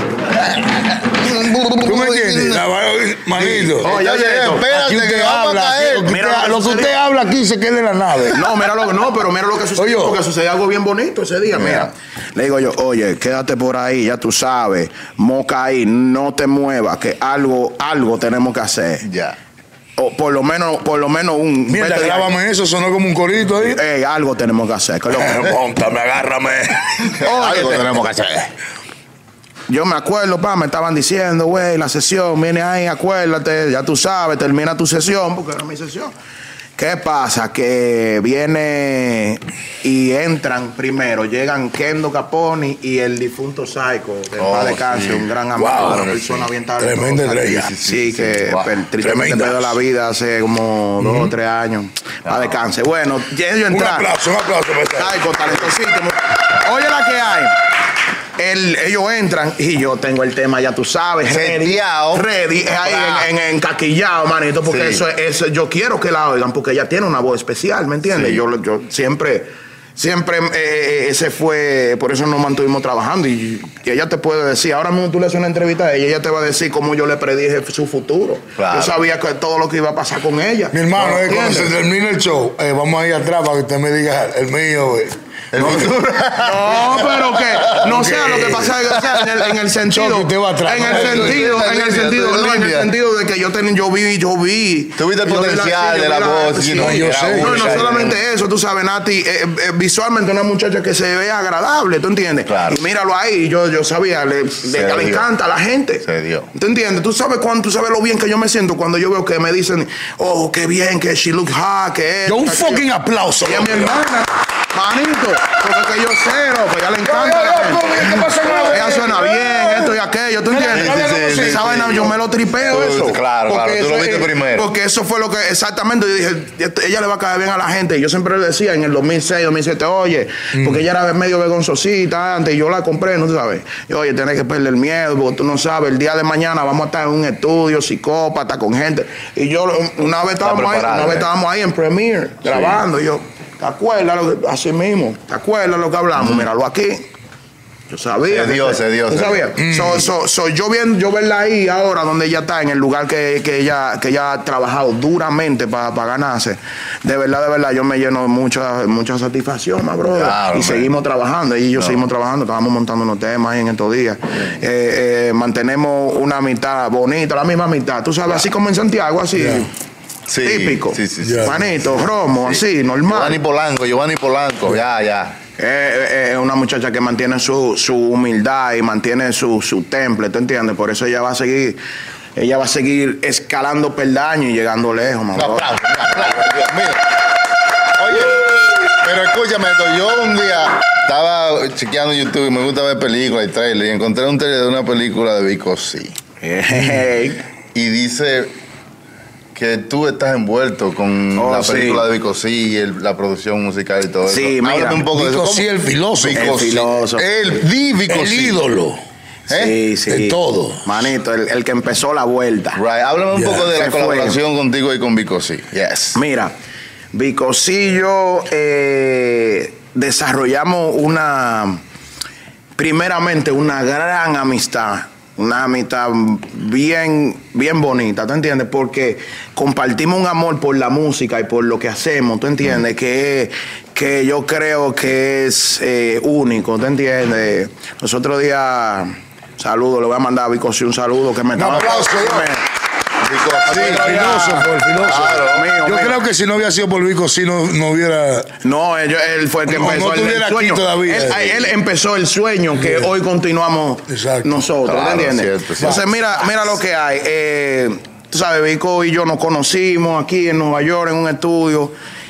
¿Tú me entiendes? La- manito. Oye, oye, esto. espérate, Aquí que usted vamos a habla. caer. Lo que Mira usted- lo que lo que usted sucedió. habla aquí se queda en la nave. No, mira lo que no, pero mira lo que sucedió, Oye. porque sucedió algo bien bonito ese día. Mira, le digo yo, oye, quédate por ahí, ya tú sabes, moca ahí, no te muevas, que algo, algo tenemos que hacer. Ya. O por lo menos, por lo menos un. Mierda, vete de ahí. grábame eso, sonó como un corito ahí. Ey, algo tenemos que hacer. que lo- Póntame, agárrame. Algo tenemos que hacer. Yo me acuerdo, pa, me estaban diciendo, güey, la sesión, viene ahí, acuérdate, ya tú sabes, termina tu sesión, porque era mi sesión. ¿Qué pasa? Que viene y entran primero, llegan Kendo Caponi y el difunto Psycho, de Oh, paz descanse, sí. un gran amigo, Wow, una persona bien talentosa. tremenda estrella. Sí, Sí, sí, sí, que wow. per- tristemente Tremenda. perdió la vida hace como dos o tres años. Paz descanse. Bueno, ya ellos Un entraron. aplauso, un aplauso. para esa- Psycho, talentosísimo. Oye la que hay. El- ellos entran y yo tengo el tema, ya tú sabes, ready, Seteado. ready, ahí Ah. en, en, encaquillado, manito, porque Sí. eso es, eso- yo quiero que la oigan, porque ella tiene una voz especial, ¿me entiendes? Sí. Yo, yo siempre, siempre eh, ese fue, por eso nos mantuvimos trabajando y, y ella te puede decir, ahora mismo tú le haces una entrevista a ella, ella te va a decir cómo yo le predije su futuro. Claro. Yo sabía que todo lo que iba a pasar con ella. Mi hermano, eh, cuando se ¿Entiendes? termine el show, eh, vamos a ir atrás para que usted me diga el mío, eh. El futuro. No, pero que no sea lo que pasa, o sea, en el, en el sentido, Choque, usted va atrás. en el Estoy sentido, en la en el línea, sentido, estoy en no, la en el línea. sentido de que yo ten, yo vi, yo vi. Tuviste el yo vi la- potencial sí, de yo la vi voz, sí, you know, yo era sé. una, No, no era solamente eso, tú sabes, Nati, eh, eh, visualmente una muchacha que se ve agradable, ¿tú entiendes? Claro. Y míralo ahí, yo, yo sabía, le, le, le dio. encanta a la gente. Se dio. ¿Tú entiendes? Tú sabes cuando, tú sabes lo bien que yo me siento cuando yo veo que me dicen, oh, qué bien, que she look hot, que Yo un esta, que fucking aplauso. y a mi hermana, manito, porque que yo cero, pues ya le encanta. Yo, yo, yo, ¿qué pasa con la- Ella suena bien, esto y aquello, ¿tú entiendes? Sí, sí, sí, Esa sí, vaina sí. yo me lo tripeo Tú- eso. claro, claro, tú lo eso viste es- primero. Porque eso fue lo que, exactamente, yo dije, esto- ella le va a caer bien a la gente. Y yo siempre le decía en el dos mil seis, dos mil siete, oye, porque ella era medio vergonzosita antes y yo la compré, ¿no tú sabes? Y oye, tienes que perder el miedo, porque tú no sabes, el día de mañana vamos a estar en un estudio psicópata con gente. Y yo una vez estábamos ahí, preparada, una vez eh. estábamos ahí en Premiere, grabando, y yo, ¿te acuerdas? Lo que- así mismo, ¿te acuerdas lo que hablamos? Míralo aquí. Yo sabía. Se dio, que- se dio, ¿Tú se sabías? So, so, so, yo, viendo, yo verla ahí ahora donde ella está, en el lugar que, que, ella, que ella ha trabajado duramente para ganarse, de verdad, de verdad, yo me lleno de mucha, mucha satisfacción, ma, brother. Claro, y man. seguimos trabajando, y yo No. seguimos trabajando, estábamos montando unos temas ahí en estos días. Eh, eh, mantenemos una mitad bonita, la misma mitad, tú sabes, así como en Santiago, así. Sí, Típico. Sí, sí, sí. Ya. Manito, romo, así, normal. Giovanni Polanco, Giovanni Polanco, ya, ya. eh, es una muchacha que mantiene su, su humildad y mantiene su, su temple, ¿tú entiendes? Por eso ella va a seguir, ella va a seguir escalando peldaños y llegando lejos, mamá. Un aplauso, un aplauso, Dios mío. Oye, pero escúchame esto, yo un día estaba chequeando YouTube y me gusta ver películas y trailers y encontré un trailer de una película de Vico C. Hey. Y dice que tú estás envuelto con Oh, la sí. película de Vico C y el- la producción musical y todo Sí, eso. mira, Háblame un poco de Vico eso. C, ¿Cómo? el filósofo. Vico El C. filósofo. El di Vico El C. ídolo. ¿Eh? Sí, sí. De todo. Manito, el, el que empezó la vuelta. Right. Háblame un Yeah. poco de la Se fue. colaboración contigo y con Vico C. Yes. Mira, Vicocillo, eh, desarrollamos una, primeramente una gran amistad, una amistad bien, bien bonita, ¿tú entiendes? Porque compartimos un amor por la música y por lo que hacemos, ¿tú entiendes? Que, que yo creo que es eh, único, ¿tú entiendes? Los otros días, saludo, le voy a mandar a Vicocillo un saludo que me Un estaba... aplauso, me- Vico Sí, C. el filósofo, el filósofo. Claro, mío, Yo mío. creo que si no hubiera sido por Vico, sí no, no hubiera. No, él, él fue el que No, empezó no el- el, estuviera aquí sueño. todavía. Él, él empezó el sueño que Yeah. hoy continuamos Exacto. nosotros, Claro, ¿te entiendes? cierto, cierto. Entonces, mira, mira lo que hay. Eh, tú sabes, Vico y yo nos conocimos aquí en Nueva York en un estudio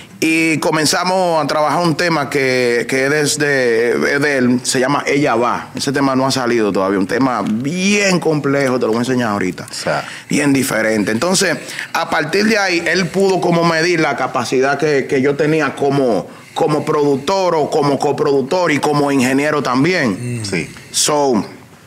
y comenzamos a trabajar un tema que, que es desde, es de él, se llama Ella Va. Ese tema no ha salido todavía, un tema bien complejo, te lo voy a enseñar ahorita. O sea. Bien diferente. Entonces, a partir de ahí, él pudo como medir la capacidad que, que yo tenía como, como productor o como coproductor y como ingeniero también. Sí. So,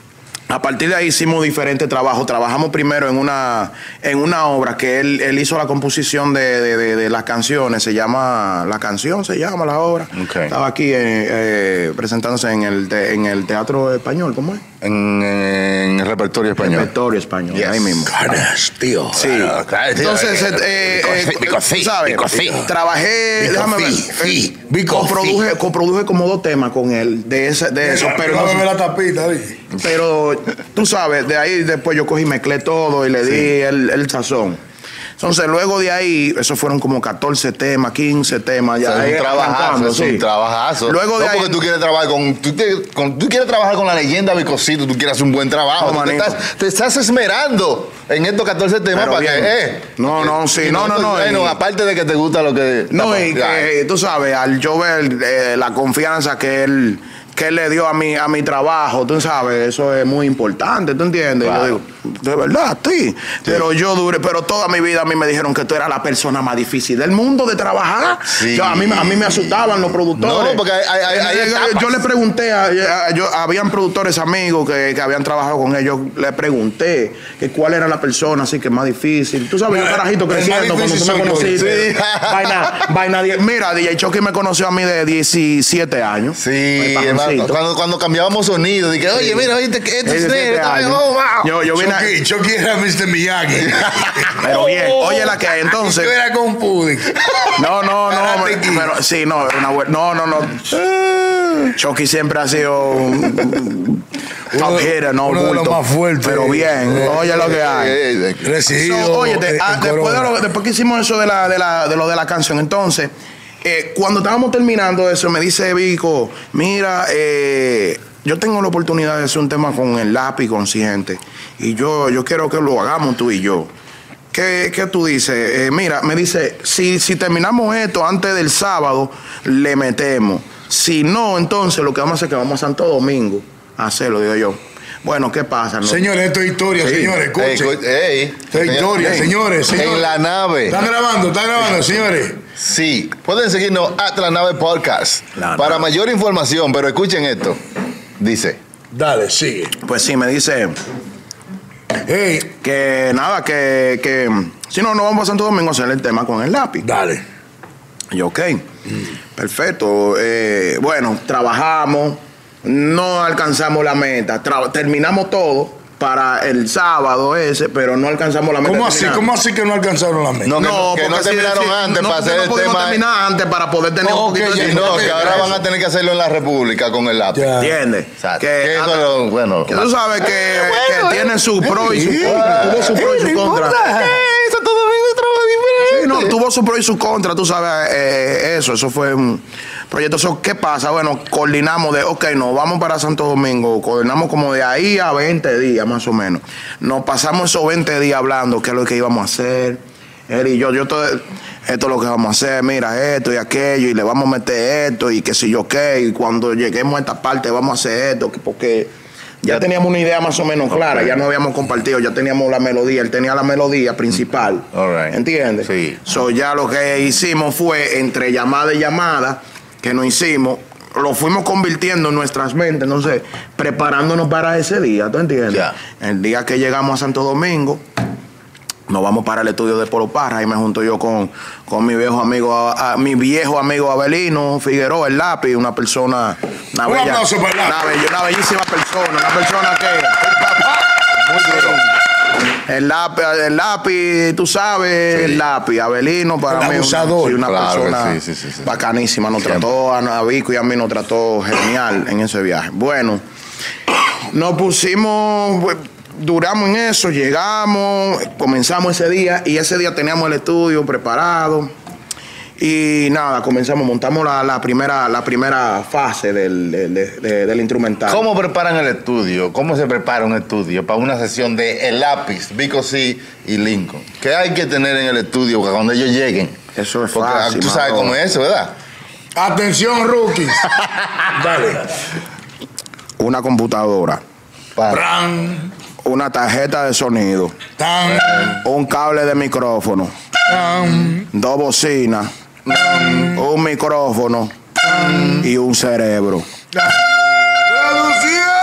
a partir de ahí hicimos diferentes trabajos. Trabajamos primero en una, en una obra que él, él hizo la composición de, de- de- de las canciones. Se llama, la canción se llama la obra. Ok. Estaba aquí eh, eh, presentándose en el, te- en el Teatro Español, ¿cómo es? En, en el repertorio español. Repertorio Español, Yes. ahí mismo. Caras, tío. Sí. Claro, claro, tío. Entonces, eh, eh, eh, Vico C, tú sabes, Vico C. trabajé, Vico déjame ver, C, eh, sí, Vico coproduje, C. coproduje como dos temas con él de, ese, de eso, pero, Dame entonces- la tapita, ¿viste? pero tú sabes, de ahí después yo cogí, mezclé todo y le di el, el sazón. Entonces, luego de ahí, eso fueron como catorce temas, quince temas. Ya O sea, ahí es un trabajazo, arrancando, es un sí. trabajazo. Luego de no ahí, porque tú quieres trabajar con tú, te- con- tú quieres trabajar con la leyenda Vicocito, tú quieres hacer un buen trabajo. No, Tú te, manito. estás, te estás esmerando en estos catorce temas Pero para bien. que, eh. No, no, sí, y no, no, no, Bueno, y- aparte de que te gusta lo que. No, y Ya. que tú sabes, al yo ver eh, la confianza que él, que él le dio a mi, a mi trabajo, tú sabes, eso es muy importante, ¿tú entiendes? Claro. Yo digo, de verdad, sí. Pero yo duré, pero toda mi vida a mí me dijeron que tú eras la persona más difícil del mundo de trabajar. Sí. Yo, a, mí, a mí me asustaban los productores. No, porque hay- hay- hay- hay yo, etapas. yo le pregunté, a, a- yo, habían productores amigos que, que habían trabajado con ellos, le pregunté que cuál era la persona así que más difícil. Tú sabes, yo carajito El más creciendo cuando difícil tú me soy yo. conociste. Sí. Vaina, vaina, die- mira, D J Chucky me conoció a mí de diecisiete años. Sí, El hermano, pajoncito. cuando, cuando cambiábamos sonido, dije, oye, mira, oíste, que este es diecisiete negro, años. oh, wow. Yo, yo vine a- Chucky, Chucky era mister Miyagi. Pero bien, oye la que hay, Tú entonces. eras con pudding. No, no, no, Karate me- Kid. pero sí, no, era una buena- no, no, no. Chucky siempre ha sido un top Uno- hitter, no uno de los bulto. más fuertes. Pero bien, Eh, oye lo que hay. Eh, eh, Residido. So, óyete, eh, ah, en después, de Corona. lo, después que hicimos eso de, la, de, la, de lo de la canción, entonces, eh, cuando estábamos terminando eso, me dice Vico, mira, eh, yo tengo la oportunidad de hacer un tema con el lápiz consciente y yo, yo quiero que lo hagamos tú y yo. ¿Qué, qué tú dices? Eh, mira, me dice, si, si terminamos esto antes del sábado, le metemos. Si no, entonces lo que vamos a hacer es que vamos a Santo Domingo a hacerlo, digo yo. Bueno, ¿qué pasa? No- Señores, esto es historia, Sí. señores. Ey, Escuchen. cu- ey. Esto es historia, Ey. señores, señores. En la nave. Están grabando, están grabando, señores. Sí, pueden seguirnos a La Nave Podcast La para Nave. mayor información, pero escuchen esto. Dice, Dale, sigue. Pues sí, me dice... Hey, Que nada, que, que si no, no vamos a Santo Domingo a hacer el tema con el lápiz. dale. Y yo, ok, perfecto. Eh, bueno, trabajamos, no alcanzamos la meta, tra- terminamos todo para el sábado ese, pero no alcanzamos la meta. ¿Cómo de así? terminar. ¿Cómo así que no alcanzaron la meta? No, que no- que no porque así terminaron decir, antes no, para hacer no el pudimos tema. terminar antes para poder tener Oh, un poquito ok, de ya, y tiempo. no, que ahora van a tener que hacerlo en la República con el lápiz. Ya. ¿Entiendes? Exacto. Que, Que eso hasta- es lo- bueno. que tú sabes que, Bueno, que eh. tiene su pro y su Sí. contra. Tuvo su pro y su contra. Eso todo bien, trabajo Sí, no, tuvo su pro y su contra, tú sabes, eh, eso, eso fue un proyecto. Eso, ¿qué pasa? Bueno, coordinamos de, ok, nos vamos para Santo Domingo, coordinamos como de ahí a veinte días más o menos. Nos pasamos esos veinte días hablando qué es lo que íbamos a hacer. Él y yo, yo todo, esto es lo que vamos a hacer, mira esto y aquello, y le vamos a meter esto, y qué sé yo qué, y cuando lleguemos a esta parte vamos a hacer esto, porque ya teníamos una idea más o menos clara, okay. Ya no habíamos compartido, ya teníamos la melodía, él tenía la melodía principal, all right. ¿Entiendes? Sí. So, ya lo que hicimos fue, entre llamada y llamada, que nos hicimos, lo fuimos convirtiendo en nuestras mentes, no sé, preparándonos para ese día, ¿tú entiendes? Yeah. El día que llegamos a Santo Domingo, nos vamos para el estudio de Polo Parra y me junto yo con, con mi viejo amigo, a, a, mi viejo amigo Abelino Figueroa, el lápiz, una persona, una, Un bella, aplauso para el lápiz. una, bella, una bellísima persona, una persona que muy duro. El lápiz, el lápiz, tú sabes, sí. El lápiz, Abelino para el mí abusador. Una, sí, una claro persona sí, sí, sí, sí. bacanísima, nos Siempre. trató a, a Vico y a mí nos trató genial en ese viaje. Bueno, nos pusimos, duramos en eso, llegamos, comenzamos ese día y ese día teníamos el estudio preparado y nada, comenzamos, montamos la, la primera la primera fase del, del, del, del instrumental. ¿Cómo preparan el estudio? ¿Cómo se prepara un estudio para una sesión de El Lápiz, Vico C y Lincoln? ¿Qué hay que tener en el estudio para cuando ellos lleguen? Eso es Porque fácil. tú sabes mano. cómo es eso, ¿verdad? Atención, rookies. Dale. Una computadora, Para. Bran, una tarjeta de sonido, tan, un cable de micrófono, tan, dos bocinas, un micrófono y un cerebro. ¡Producción!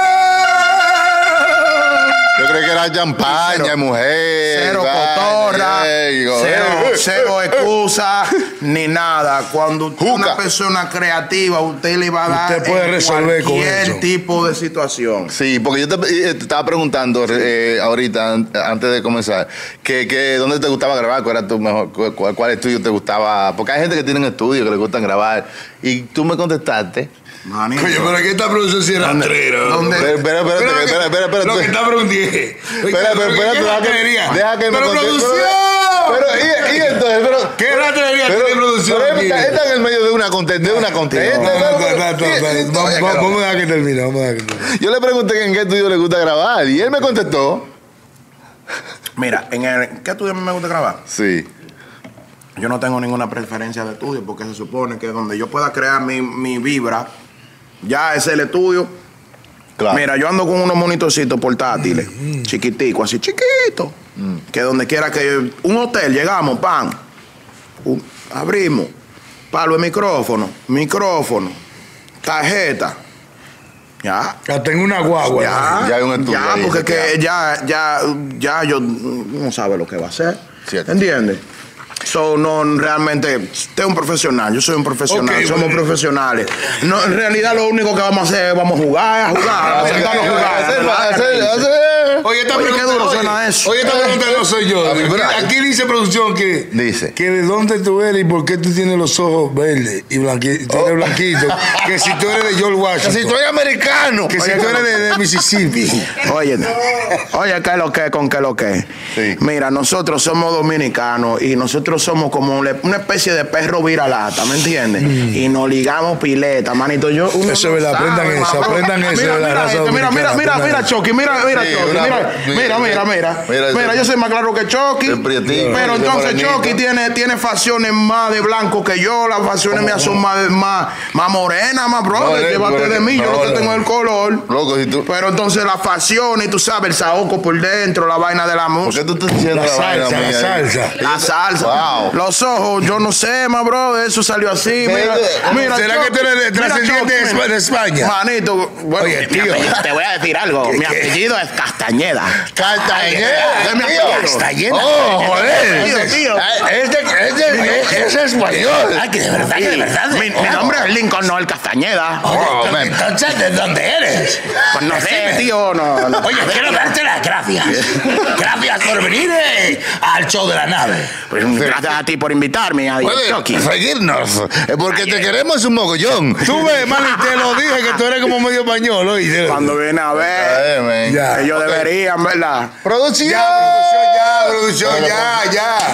Yo creo que era champaña, Cero- mujer. Cero vaina, cotorra, ey, go- cero, eh, cero excusa, ni nada. Cuando usted es una Juca. persona creativa, usted le va a dar Usted puede en resolver con cualquier eso. tipo de situación. Sí, porque yo te, eh, te estaba preguntando eh, ahorita, an- antes de comenzar, que, que dónde te gustaba grabar, cuál era tu mejor, cu- cuál, cuál estudio te gustaba. Porque hay gente que tiene estudios que le gustan grabar. Y tú me contestaste. Manito. Coño, pero que esta producción sí era ¿Dónde- trera. dónde- Espera, espera, espera, Pero que- espera, espera, espera. Lo que está preguntando es. Espera, espera, espera, ¿Qué deja que- ratería? deja que me Pero conteste. producción. Pero, y, y entonces, pero. ¿Qué ratería pero- tiene producción pero aquí? está, está en el medio de una contesta. De una contesta. No, no, no, no, no, Vamos vamos a dejar que termine. Vamos a dejar que termine. Yo le pregunté que en qué estudio le gusta grabar y él me contestó. Mira, ¿en el, qué estudio a mí me gusta grabar? Sí. Yo no tengo ninguna preferencia de estudio porque se supone que donde yo pueda crear mi, mi vibra, ya es el estudio. Claro. Mira, yo ando con unos monitorcitos portátiles, chiquiticos, así chiquitos, que donde quiera que... Un hotel, llegamos, pan, un- abrimos, palo de micrófono, micrófono, tarjeta, ya. Ya tengo una guagua. Ya, Ya hay un estudio ya, ahí, porque que seteado. ya, ya, ya yo no sabe lo que va a hacer. Cierto. ¿Entiendes? So, no, realmente, usted es un profesional, yo soy un profesional, Ok, somos bueno. profesionales. No, en realidad lo único que vamos a hacer es vamos a jugar, a jugar, a sentarnos a jugar. Hacer, hacer, hacer. Oye, esta Oye, qué pregunta, duro oye, suena eso. Oye, esta pregunta no soy yo. A mí, pero- Aquí dice producción que, Dice. que de dónde tú eres y por qué tú tienes los ojos verdes y blanqui- tú eres blanquito. Que si tú eres de George Que Washington. si tú eres americano. Que si tú eres de, de Mississippi. Oye, oye, ¿qué es lo que con qué es lo que? Sí. Mira, nosotros somos dominicanos y nosotros somos como le- una especie de perro viralata, ¿me entiendes? Y nos ligamos pileta, manito. Yo, uno Eso no es verdad, sabe, aprendan eso, ma, bro. aprendan eso Mira, de la mira, raza esto, mira, mira, dominicana, mira, aprendan mira, Chucky, mira, mira, Sí, Chucky, una- mira, mira, mira, mira. Mira, Mira, yo soy más claro que Chucky. El prietito, Pero el entonces morenito. Chucky tiene, tiene facciones más de blanco que yo, las facciones mías son más, más, más morenas, más No, brother. eh, Llévate pero- de mí, yo no, lo que no. tengo es el color. Loco, si tú. Pero entonces la facción y tú sabes, el saoco por dentro, la vaina de la ¿Por qué música. tú estás diciendo La la, vaina salsa, la mía? salsa. La salsa. Wow. Los ojos, yo no sé, ma bro, eso salió así. Mira, mira, ¿Será Chucky, que tú eres de- mira, trascendiente Chucky, de mira. Espa- de España? Manito, bueno, Oye, mi tío. apellido- te voy a decir algo. ¿Qué, Mi qué? apellido es Castañeda. Castañeda, Es mi tío. apellido. Castañeda. Oh, joder. Tío, tío. Es de, es de, es, es español. Ay, que de verdad, que de verdad. Mi, mi nombre es Lincoln, no el Castañeda. Oh, man. Entonces, ¿de dónde eres? Pues no sé, tío, no. no. Oye, quiero darte las gracias. Gracias por venir eh, al show de la nave. Pues gracias a ti por invitarme a Puedes Chucky. seguirnos, eh, porque te queremos un mogollón. Tú ves, man, y te lo dije que tú eres como medio español, oye. Cuando viene a ver, Eh, man. Ya. ellos Ok. deberían, ¿verdad? Producción. Ya, producción, ya, producción, ya, ya.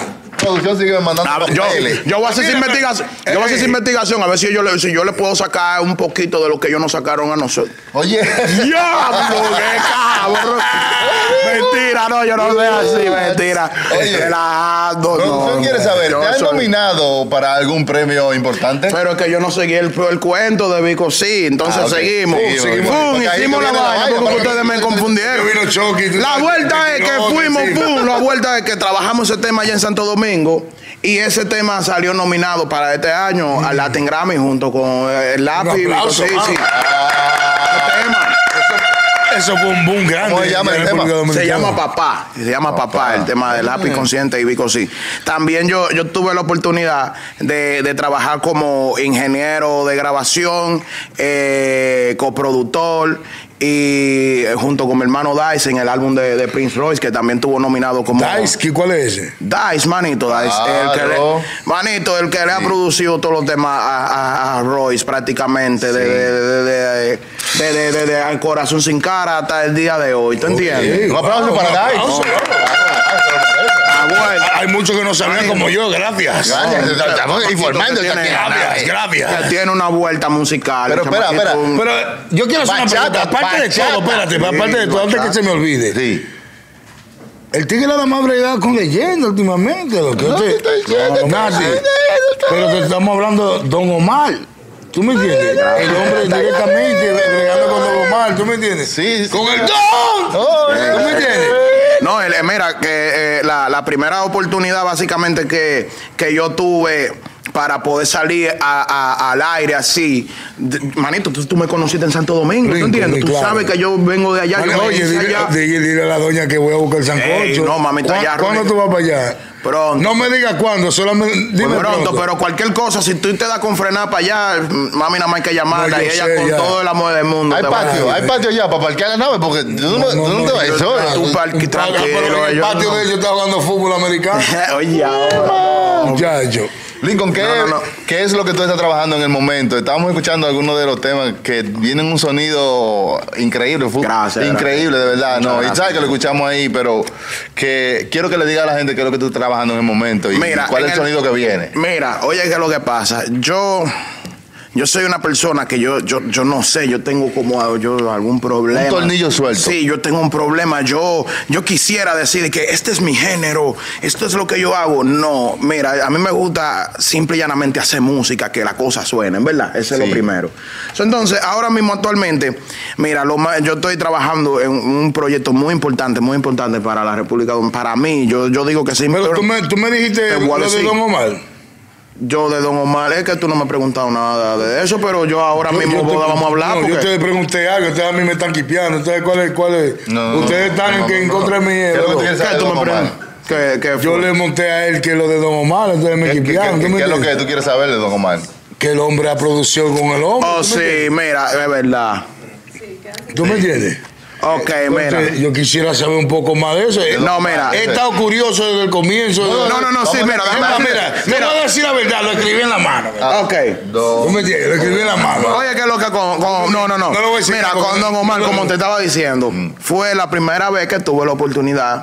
producción sigue mandando A ver, yo, papeles. yo voy a hacer esa investigación. Yo voy a hacer esa investigación a ver si yo, le, si yo le puedo sacar un poquito de lo que ellos nos sacaron a nosotros. Oye. ¡Diablo! ¡Qué cabrón! Mentira, no, yo no soy así, mentira. Oye, Relajando, producción no, quiere saber, yo ¿te han soy- nominado para algún premio importante? Pero es que yo no seguí el, el cuento de Vico, sí. Entonces Ah, ok. seguimos. Sí, seguimos. porque- Pum, porque ahí hicimos que la viene la vaina vaina, porque porque- ustedes me confundieron. Yo vino Chucky, tú La sabes, vuelta te es que tiró fuimos, encima. pum, la vuelta es que trabajamos ese tema allá en Santo Domingo y ese tema salió nominado para este año al Latin Grammy junto con eh, el lápiz. Un aplauso, sí, mano. sí. Ah, Ese tema. Eso fue un boom grande. ¿Cómo se llama en el la tema? República Se Dominicana. llama Papá, se llama Papá, el tema del lápiz consciente y Vico sí. También yo, yo tuve la oportunidad de, de trabajar como ingeniero de grabación, eh, coproductor y eh, junto con mi hermano Dice en el álbum de, de Prince Royce, que también tuvo nominado como... Dice, ¿qué- ¿cuál es ese? Dice, manito, Dice. El que Claro. le, manito, el que le ha producido todos los temas a, a- a Royce prácticamente, de, de, de, de, de, de- de- de Al Corazón Sin Cara hasta el día de hoy, ¿tú entiendes? Un aplauso para Dice. aplauso. Ah, bueno. Hay muchos que no sabían como yo, gracias. Gracias, estamos informando. Tiene- Gracias, gracias. Que tiene una vuelta musical. Pero el espera, chamaquito, espera. un- Pero yo quiero hacer una Bachata, pregunta. Aparte de bachata. todo, espérate, Sí, aparte de todo, antes que bachata. se me olvide. Sí. El tigre le da más brevedad con leyenda últimamente. Lo que No, usted- te estoy diciendo, No, te Nati, estoy diciendo. pero te estamos hablando de Don Omar. ¿Tú me entiendes? El hombre directamente bregando con Don Omar. ¿Tú me entiendes? Sí, sí. Con el Don. Oh, ¿Tú me entiendes? No, el- eh, mira, que eh, la, la primera oportunidad básicamente que, que yo tuve para poder salir a- a- al aire así, de- manito, tú, tú me conociste en Santo Domingo, ¿tú Lincoln, entiendes? sí, Tú claro. sabes que yo vengo de allá. Vale, yo me oye, hice dile, allá. dile- dile a la doña que voy a buscar el sancocho. Ey, no, mamita, ¿Cuá- ya, ¿Cuándo Rubén? tú vas para allá? Pronto. No me digas cuándo, solamente dime Pues pronto, pero cualquier cosa, si tú te das con frenar para allá, mami, nada más hay que llamarla No, y yo ella sé, con ya. todo el amor del mundo. Hay te va a patio, decir. hay patio ya para parquear la nave porque tú no, No, tú no, no te no, vas yo- sola. Tú parque Pero tranquilo. en el yo patio no. de ellos está jugando fútbol americano. Oye, ahora. Muchacho. Lincoln, ¿qué, No, no, no. ¿qué es lo que tú estás trabajando en el momento? Estábamos escuchando algunos de los temas que vienen un sonido increíble. fu- Gracias, Increíble, de verdad. Muchas No, y gracias. sabes que lo escuchamos ahí, pero que quiero que le diga a la gente qué es lo que tú estás trabajando en el momento y Mira, cuál es en el el- sonido que viene. Mira, oye, ¿qué es lo que pasa? Yo, yo soy una persona que yo, yo, yo no sé, yo tengo como yo, algún problema. Un tornillo suelto. Sí, yo tengo un problema. Yo, yo quisiera decir que este es mi género, esto es lo que yo hago. No, mira, a mí me gusta simple y llanamente hacer música, que las cosas suenen, ¿verdad? Ese es Sí. lo primero. So, entonces, ahora mismo actualmente, mira, lo más- yo estoy trabajando en un proyecto muy importante, muy importante para la República Dominicana. Para mí, yo, yo digo que sí. Pero tú me, tú me dijiste Te voy a lo de decir. Don Omar. Yo de Don Omar, es que tú no me has preguntado nada de eso, pero yo ahora Yo- mismo yo te- vamos a hablar. no, porque... yo te pregunté algo, ustedes a mí me están quipeando. Ustedes, ¿cuál es? Cuál es? No, ustedes están no, en, que no, en no. contra de mí. ¿Qué es lo que tú quieres ¿Qué saber tú de me Don preguntas? Omar? ¿Qué, qué Yo fue? le monté a él que lo de Don Omar, entonces me ¿Qué, qué- quipearon. qué- ¿tú me qué es lo que entiendes? tú quieres saber de Don Omar? Que el hombre ha producido con el hombre. Oh, ¿tú me sí, entiendes? mira, es verdad. ¿Tú me entiendes? Ok, mira. Entonces, yo quisiera saber un poco más de eso. No, mira. He estado curioso desde el comienzo. No, no, no, sí, mira, Mira, déjame mira, decirte. mira, te voy a decir la verdad, lo escribí en la mano. Ok. ¿Tú me entiendes? Lo escribí en la mano. Oye, ¿qué es lo que con, con- no, no, no. No lo voy a decir Mira, porque- con Don Omar, no, no, como no. te estaba diciendo, fue la primera vez que tuve la oportunidad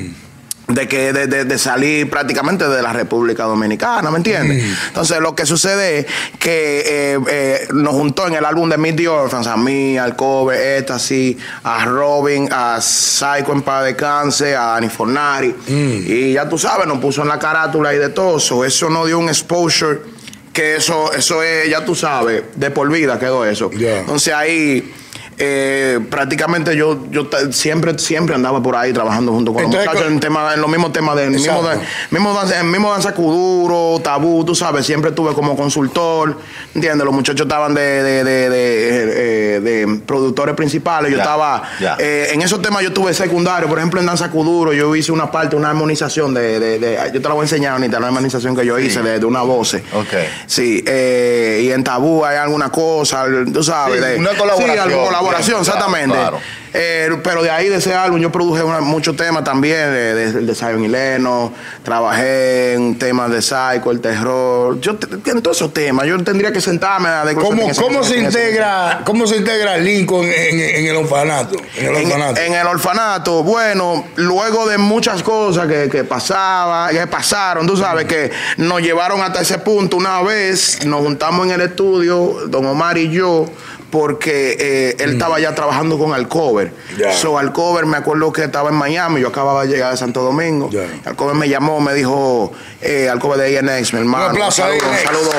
de que de, de- de salir prácticamente de la República Dominicana, ¿me entiendes? Entonces, lo que sucede es que eh, eh, nos juntó en el álbum de Meet the Orphans, a mí, al Cover, esta, así, a Robin, a Psycho en paz descanse, a Dani Fornari, y ya tú sabes, nos puso en la carátula y de todo eso. Eso nos dio un exposure que eso, eso es, ya tú sabes, de por vida quedó eso. Ya. Entonces ahí eh, prácticamente yo, yo ta- siempre, siempre andaba por ahí trabajando junto con Entonces, los muchachos con- en, tema, en los mismos temas del mismo, Exacto. dan- mismo, danza, en mismo danza kuduro, tabú, tú sabes, siempre estuve como consultor, ¿entiendes? Los muchachos estaban de, de, de, de, eh, de productores principales, yo Ya, estaba, ya. eh, en esos temas yo estuve secundario, por ejemplo en danza kuduro yo hice una parte, una armonización de, de, de- yo te la voy a enseñar ahorita, la armonización que yo hice de, de una voz. Ok. Sí, eh, y en tabú hay alguna cosa, tú sabes. Sí, de, una colaboración. Sí, algo colaboración. colaboración, Claro, exactamente. claro. Eh, pero de ahí, de ese álbum, yo produje una- muchos temas también, de, de, de Zion y Lennox, trabajé en temas de Psycho, el terror, yo te- en todos esos temas, yo tendría que sentarme a desglosar ¿Cómo, en ese- cómo en se ese- integra, cómo se integra Lincoln en, en el orfanato? En el En, orfanato. en el orfanato, bueno, luego de muchas cosas que, que pasaba, que pasaron, tú sabes, que nos llevaron hasta ese punto una vez, nos juntamos en el estudio, don Omar y yo, porque eh, él estaba ya trabajando con Alcover. Ya. So, Alcover, me acuerdo que estaba en Miami, yo acababa de llegar de Santo Domingo. Ya. Alcover me llamó, me dijo, eh, Alcover de A N X, mi hermano. Un aplauso a saludo, A N X. saludo.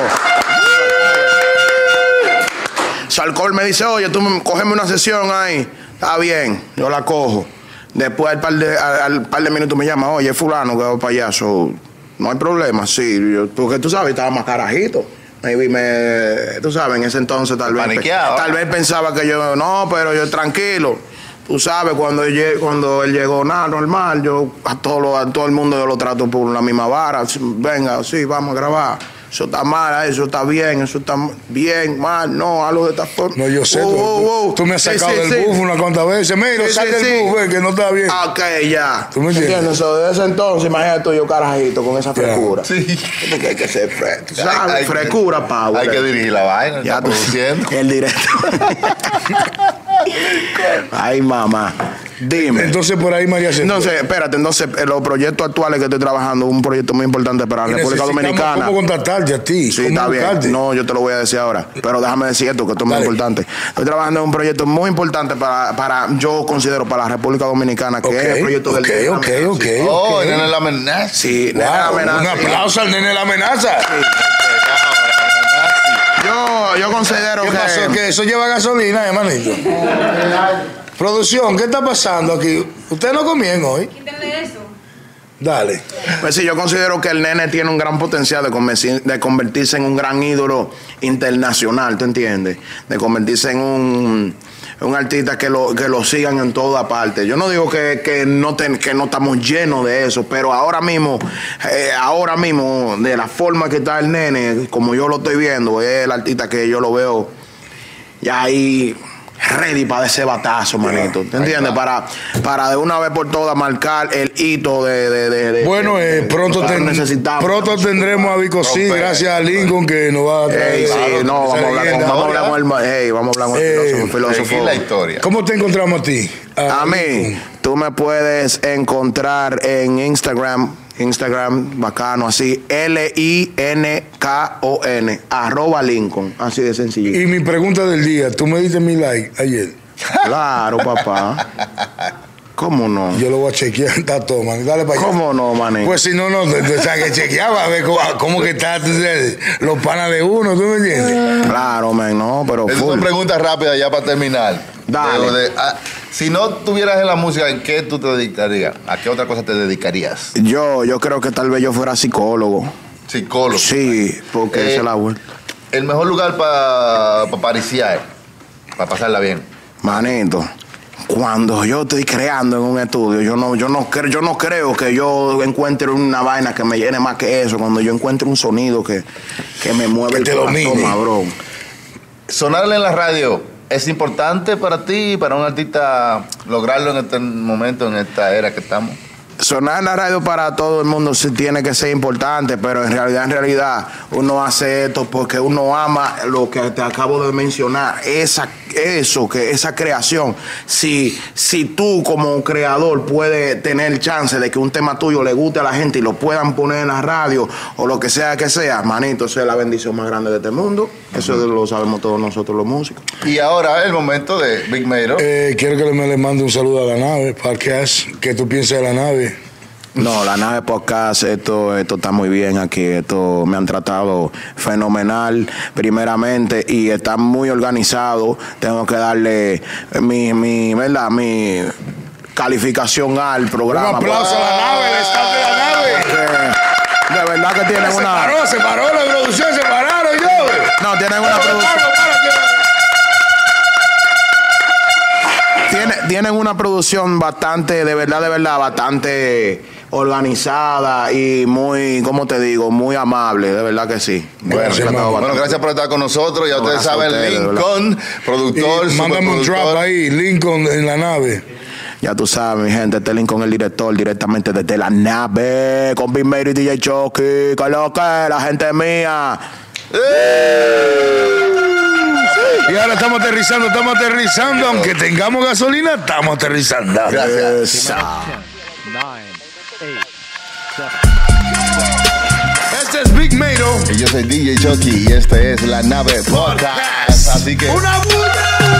So, Alcover me dice, oye, tú me- cógeme una sesión ahí. Está bien, yo la cojo. Después al par de, al, al par de minutos me llama, oye, fulano, que va para allá. So, no hay problema, sí. Yo- porque tú sabes, estaba más carajito. Maybe me, tú sabes, en ese entonces tal vez, Paniqueado. tal vez pensaba que yo, no, pero yo tranquilo. Tú sabes, cuando él, lle- cuando él llegó, nada, normal, yo a todo, lo- a todo el mundo yo lo trato por la misma vara. Venga, sí, vamos a grabar. Eso está mal, eso está bien, eso está bien, mal, no, algo de esta forma. No, yo sé, Oh, tú, oh, tú- oh. tú me has Sí, sacado sí, del sí. buff una cuantas veces. Mira, Sí, saca sí, el sí. buff, eh, que no está bien. Ok, ya. ¿Tú me entiendes? So, desde ese entonces, imagínate tú, yo carajito con esa frescura. Sí. Porque hay que ser fre tú sabes, Hay- hay- frescura, Power. Hay que dirigir la vaina, Ya está tú, produciendo. el director. Ay, mamá. Dime. Entonces por ahí María se Entonces, espérate, entonces eh, los proyectos actuales que estoy trabajando, un proyecto muy importante para Y la República necesitamos Dominicana. ¿Cómo contactarte a ti? Sí, ¿Cómo está bien. buscarte? No, yo te lo voy a decir ahora. Pero déjame decir esto, que esto es muy Dale. importante. Estoy trabajando en un proyecto muy importante para, para yo considero, para la República Dominicana, que Ok, es el proyecto del ok, Nene ok, Amenaza. ok. Oh, ok. tiene la amenaza. Sí, Wow, Nene Amenaza. un aplauso al nene de la amenaza. Yo, yo considero ¿Qué que... pasó? Que eso lleva gasolina, hermanito. Producción, ¿qué está pasando aquí? ¿Ustedes no comían hoy? Quítenle eso. Dale. Pues sí, yo considero que el nene tiene un gran potencial de, convenci- de convertirse en un gran ídolo internacional, ¿tú entiendes? De convertirse en un, un artista que lo, que lo sigan en toda parte. Yo no digo que, que, no, ten- que no estamos llenos de eso, pero ahora mismo, eh, ahora mismo, de la forma que está el nene, como yo lo estoy viendo, es el artista que yo lo veo ya ahí ready para ese batazo, manito. ¿Te entiendes? Para, para de una vez por todas marcar el hito de... de, de- de- Bueno, de- eh, pronto, que ten- necesitamos. pronto tendremos a Vico C, Romper. gracias a Lincoln que nos va a traer. Ey, sí, no, esa vamos a hablar con, leyenda. vamos a hablar con el, hey, vamos a hablar con el Eh, filósofo, filósofo. Seguir la historia. ¿Cómo te encontramos a ti? A mí, tú me puedes encontrar en Instagram, Instagram bacano, así, L I N K O N, arroba Lincoln, así de sencillito. Y mi pregunta del día, tú me diste mi like ayer. Claro, papá. ¿Cómo no? Yo lo voy a chequear, está todo, man. Dale para allá. ¿Cómo no, maní? Pues si no, no, te- te- o sea, que chequeaba a ver cómo, cómo que está tú sabes, los panas de uno, ¿tú me entiendes? Claro, man, no, pero Es full. una pregunta rápida ya para terminar. Dale. De- de- ah, si no tuvieras en la música, ¿en qué tú te dedicarías? ¿A qué otra cosa te dedicarías? Yo, yo creo que tal vez yo fuera psicólogo. Psicólogo. Sí, porque Eh, esa es la vuelta. El mejor lugar para pa pariciar, para pasarla bien. Manito, cuando yo estoy creando en un estudio, yo no, yo no, cre- yo no creo que yo encuentre una vaina que me llene más que eso. Cuando yo encuentre un sonido que, que me mueve Que el te corazón, domine. cabrón. Sonarle en la radio, ¿es importante para ti, para un artista, lograrlo en este momento, en esta era que estamos? Sonar en la radio para todo el mundo sí tiene que ser importante, pero en realidad, en realidad, uno hace esto porque uno ama lo que te acabo de mencionar, esa, eso, que esa creación. Si, si tú como creador puedes tener chance de que un tema tuyo le guste a la gente y lo puedan poner en la radio o lo que sea que sea, manito, esa es la bendición más grande de este mundo. Eso lo sabemos todos nosotros los músicos. Y ahora el momento de Big Mero. Eh, quiero que le, le mande un saludo a la nave, podcast. ¿Qué tú piensas de la nave? No, la nave podcast, esto, esto está muy bien aquí, esto me han tratado fenomenal primeramente y está muy organizado. Tengo que darle mi, mi, ¿verdad? Mi calificación al programa. Un aplauso a la nave, el staff de la nave. Porque de verdad que tienen Se una... paró, se paró la producción, se pararon yo. No, tienen una producción... Tiene, tienen una producción bastante, de verdad, de verdad, bastante organizada y muy, ¿cómo te digo? Muy amable, de verdad que sí. Gracias, Bueno, hermano. Bueno, gracias por estar con nosotros. Ya No, ustedes gracias a saben, ustedes, de Lincoln, productor, Y mándame un superproductor. drop ahí, Lincoln en la nave. Ya tú sabes, mi gente, este Lincoln, el director, directamente desde la nave, con Big Mary y D J Chucky, que lo que, la gente mía. Y ahora estamos aterrizando, estamos aterrizando. Aunque tengamos gasolina, estamos aterrizando. Gracias. Esa. ten, nine, eight, seven. Este es Big Mero. Y yo soy D J Chucky y este es La Nave Podcast. Así que... ¡Una bulla!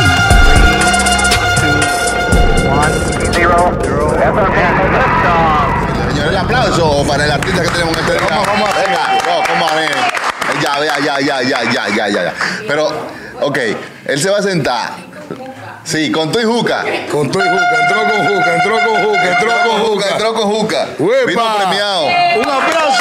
Señores, el aplauso para el artista que tenemos en este día. Vamos, vamos. Venga, no, ¿cómo a ver? Ya, ya, ya, ya, ya, ya, ya, ya, ya. Pero, ok, él se va a sentar. Sí, con tu y juca. Con tu y juca, entró con juca, entró con juca, entró con juca. Entró con juca. ¡Uepa! Vino premiado. ¡Un aplauso!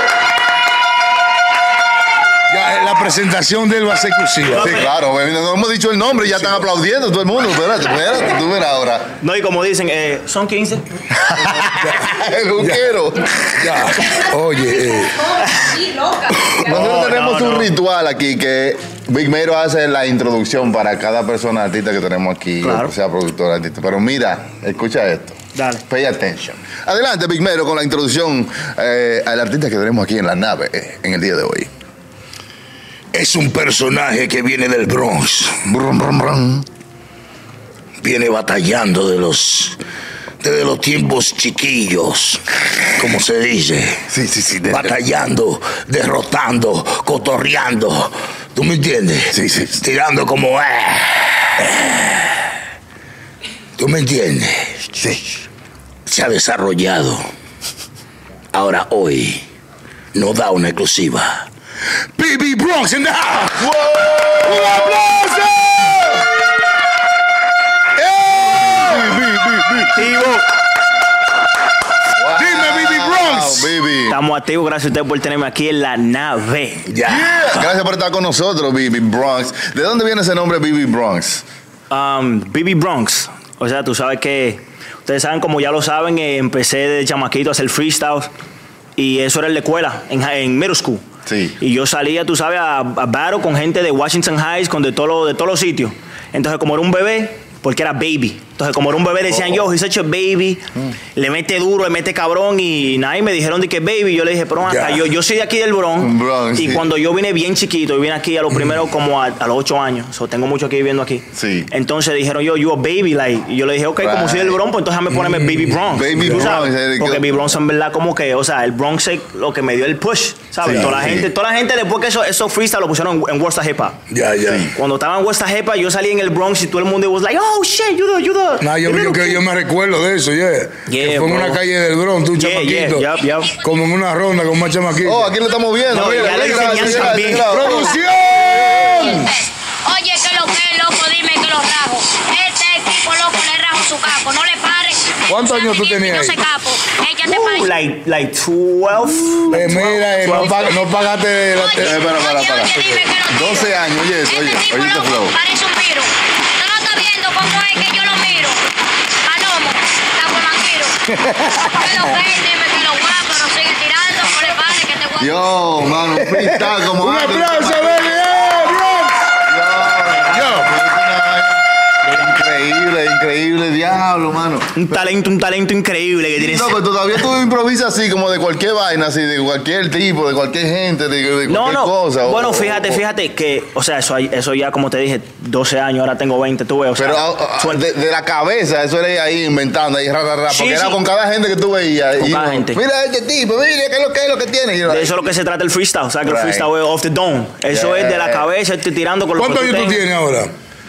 Ya, la presentación de él va a ser exclusiva. Sí, claro, no hemos dicho el nombre y ya están aplaudiendo todo el mundo. Espérate, espérate, tú verás ahora. No, y como dicen, eh, son quince. El juquero. Ya, oye, eh, Sí, loca. Nosotros No, tenemos no, un no. ritual aquí que Big Mero hace la introducción para cada persona artista que tenemos aquí, Claro. o sea productor artista. Pero mira, escucha esto. Dale. Pay attention. Adelante, Big Mero, con la introducción eh, al artista que tenemos aquí en la nave eh, en el día de hoy. es un personaje que viene del Bronx. Brum, brum, brum. Viene batallando de los, desde los tiempos chiquillos, como se dice. Sí, sí, sí. de- Batallando, derrotando, cotorreando. ¿Tú me entiendes? Sí, sí. Tirando como... eh, eh. ¿Tú me entiendes? Sí. Se ha desarrollado. Ahora hoy nos da una exclusiva. B B Bronx in the house. ¡Un aplauso! Dime, B B Bronx. Wow, baby. Estamos activos, gracias a ustedes por tenerme aquí en la nave. Ya. Yeah. Gracias por estar con nosotros, B B Bronx. ¿De dónde viene ese nombre, B B Bronx? Um, B B Bronx. O sea, tú sabes que, ustedes saben, como ya lo saben, eh, empecé de chamaquito a hacer freestyle. Y eso era en la escuela, en, hi- en middle school. Sí. Y yo salía, tú sabes, a, a battle con gente de Washington Heights, con de todos los de todos los sitios. Entonces, como era un bebé, porque era baby. Entonces, como era un bebé, decían, yo, he's such a baby. Le mete duro, le mete cabrón. Y nadie me dijeron de que baby. Yo le dije, pero acá, Ya. yo, yo soy de aquí del Bronx. Bronx, y sí. cuando yo vine bien chiquito, yo vine aquí a lo primero como a, a los ocho años. So, tengo mucho aquí viviendo aquí. Sí. Entonces dijeron, yo, you a baby, like. Y yo le dije, ok, como soy del Bronx, pues entonces déjame ponerme Baby Bronx. Baby ¿Tú sabes? Bronx, eh, Porque que- Baby Bronx en verdad como que, o sea, el Bronx es lo que me dio el push, ¿sabes? Sí, toda la sí. gente, toda la gente después que eso, eso freestyle lo pusieron en, en Worcester Hip Hop. Ya, ya. Cuando estaba en Worcester Hip Hop, yo salí en el Bronx y todo el mundo was like, oh shit, you the, you the. No, yo, the yo, little que kid." yo me recuerdo de eso, yeah. Yeah, que fue en bro. una calle del Bronx, un Yeah, chamaquito. yeah, yup, yup. Como en una ronda con más chamaquitos. Oh, aquí lo estamos viendo. No, mira, ya le mira, enseñan mira, también. mira. ¡Producción! Oye, que lo que, loco, dime que lo rajo. Este tipo loco le rajo su capo, no le pare. ¿Cuántos años tú tenías No ahí? se capo. Échate Uh, para like, like twelve. Eh, mira, eh, no, pag- no pagaste la... Oye, Eh, espera, espera, oye, espera. oye, dime que lo tiro. doce años, oye eso, oye, Este tipo oye este loco flow. parece un piro. Tú no estás viendo cómo es que yo lo miro. Palomo, está con manguiro. Que lo que, dime que lo guapo, no sigue tirando, no le pare que te guapo. Yo, mano, freestyle como ¡Un antes. aplauso, baby! ¡Eh, Bronx! Yo. Increíble, increíble, diablo, mano. Un talento, un talento increíble que tienes. No, pero todavía tú improvisas así, como de cualquier vaina, así, de cualquier tipo, de cualquier gente, de, de cualquier No, no. cosa. o- Bueno, o- fíjate, o- fíjate que, o sea, eso, eso ya, como te dije, doce años, ahora tengo veinte, tú ves. O sea, Pero ah, ah, suel- de, de la cabeza, eso era ahí inventando, ahí, ra, ra, ra, Sí, porque era sí. con cada gente que tú veías. Con y cada uno, gente. Mira este tipo, mira qué es lo que es lo que tiene. Y yo, de eso es lo que se trata el freestyle, o sea, que el Right. freestyle es off the dome. Eso Yeah. es de la cabeza, estoy tirando con lo que ¿Cuántos años tú tengas. tienes ahora?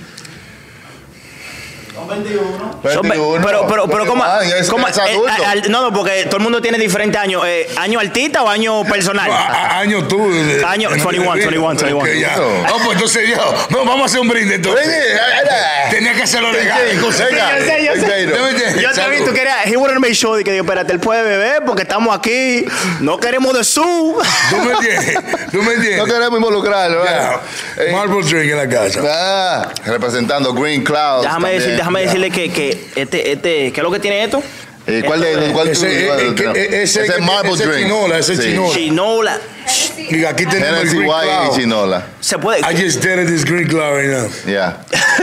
Son ve- veintiuno. pero, pero, pero, ¿cómo? Ah, ya es- cómo- es eh, adulto. al- no, no, porque todo el mundo tiene diferentes años. Eh, ¿Año artista o año personal? A- a- Año tú. de- Año de- veintiuno, veintiuno, veintiuno. Ok, ya. No, pues entonces yo. No, vamos a hacer un brindis entonces. Tenía que hacerlo legal. Venga, Yo sé, yo sé. Venga. ¿Tú me entiendes? Yo te Salud. vi, tú querías, he wanted to make sure de que, espérate, él puede beber porque estamos aquí, no queremos de su. ¿Tú me entiendes? ¿Tú me entiendes? No queremos involucrarlo, Ya. ¿verdad? Eh, Marble drink en la casa. ah, representando Green Cloud. Déjame también. decir, déjame déjame decirle que, que este, este, ¿qué es lo que tiene esto? Eh, ¿Cuál de cuál Ese, tú- eh, cuál- eh, que- no. eh, ese, Ese que- Marble ese Drink. chinola, ese Sí. chinola. Chinola. Y aquí tenemos el Hennessy Green White y Cloud. chinola. Se puede, I just dated this Green Cloud right now. Ya.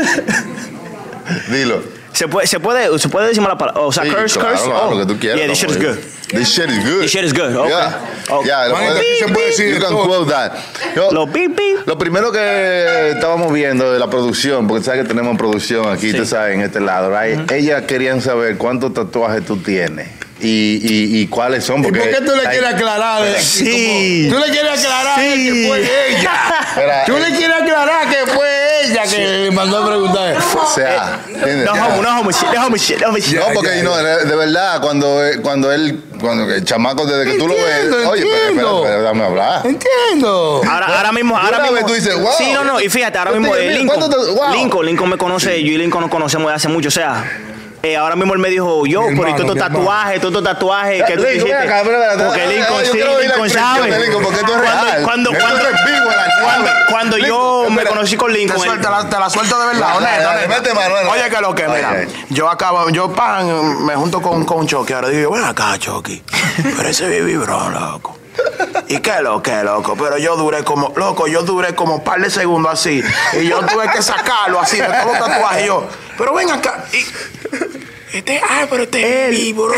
Dilo. se puede, se puede, se puede decir mala palabra. O sea, Sí, curse, claro, curse. claro, Oh. lo que tú quieras. Yeah, this shit is no, good. This shit is good. This shit is good, okay. Yeah. Okay. Yeah, lo Manito, puedes- aquí se puede decir you de can todo. quote that. Yo- Los beep beep. Lo primero que estábamos viendo de la producción, porque sabes que tenemos producción aquí, Sí. tú sabes, en este lado, right? Ellas querían saber cuántos tatuajes tú tienes y, y, y cuáles son. ¿Y Porque por qué tú le hay- quieres aclarar? eh, Sí. como- Tú le quieres aclarar Sí. que fue ella. Espera, Tú eh. le quieres aclarar que fue ella que le mandó a preguntar. O sea, ¿entiendes? No homo, no homo shit, no homo shit, no homo shit. No, porque Ya, ya, no, de, de verdad, cuando, eh, cuando él, cuando el chamaco, desde que tú lo ves, Entiendo, oye, pero, espera, entiendo. espera, dame hablar. Entiendo. Ahora, ahora mismo, De ahora una mismo. vez tú dices, wow. Sí, no, no, y fíjate, ahora Yo mismo te eh, digo, Lincoln, ¿cuánto te- wow. Lincoln, Lincoln me conoce, yo y Lincoln nos conocemos de hace mucho, o sea, eh, ahora mismo él me dijo, yo, Mi pero y hermano, todos estos mi hermano. tatuajes, todos estos tatuajes que tú Lincoln, hiciste. ven acá, ven acá, Porque ven acá, Lincoln yo sí, quiero oír la Lincoln expresión sabe. de Lincoln, porque esto es Cuando- real. Cuando, Esto cuando, es en vivo, la cuando, llave. cuando yo Lincoln, me espera. conocí con Te, Lincoln, él- suelta la, te la suelto de verdad, Dale, honesto, dale, honesto. mete mano, dale. Oye, que lo que, mira, Ay, ay. yo acabo, yo pan, me junto con, con Chucky, ahora digo, ven acá, Chucky, pero ese vibrón, loco. ¿Y qué lo que, loco? Pero yo duré como, loco, yo duré como un par de segundos así. Y yo tuve que sacarlo así de todos los tatuajes. Y yo, pero ven acá. Y, este, ay, pero este es vibrón.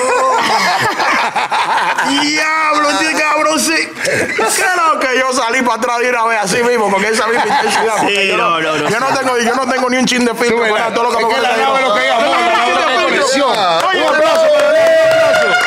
Diablo, este cabrón, sí. ¿Qué lo que yo salí para atrás de una vez así mismo? Porque esa misma intensidad. porque Sí, yo, no, no, no. yo no tengo, yo no tengo ni un chin de filtro. Tú ves, para todo lo que es me que la gusta, nave yo- lo que ella Yo no monta, tengo la ni un nave chin de de filtro. conexión. Oye, Un aplauso para él, un aplauso.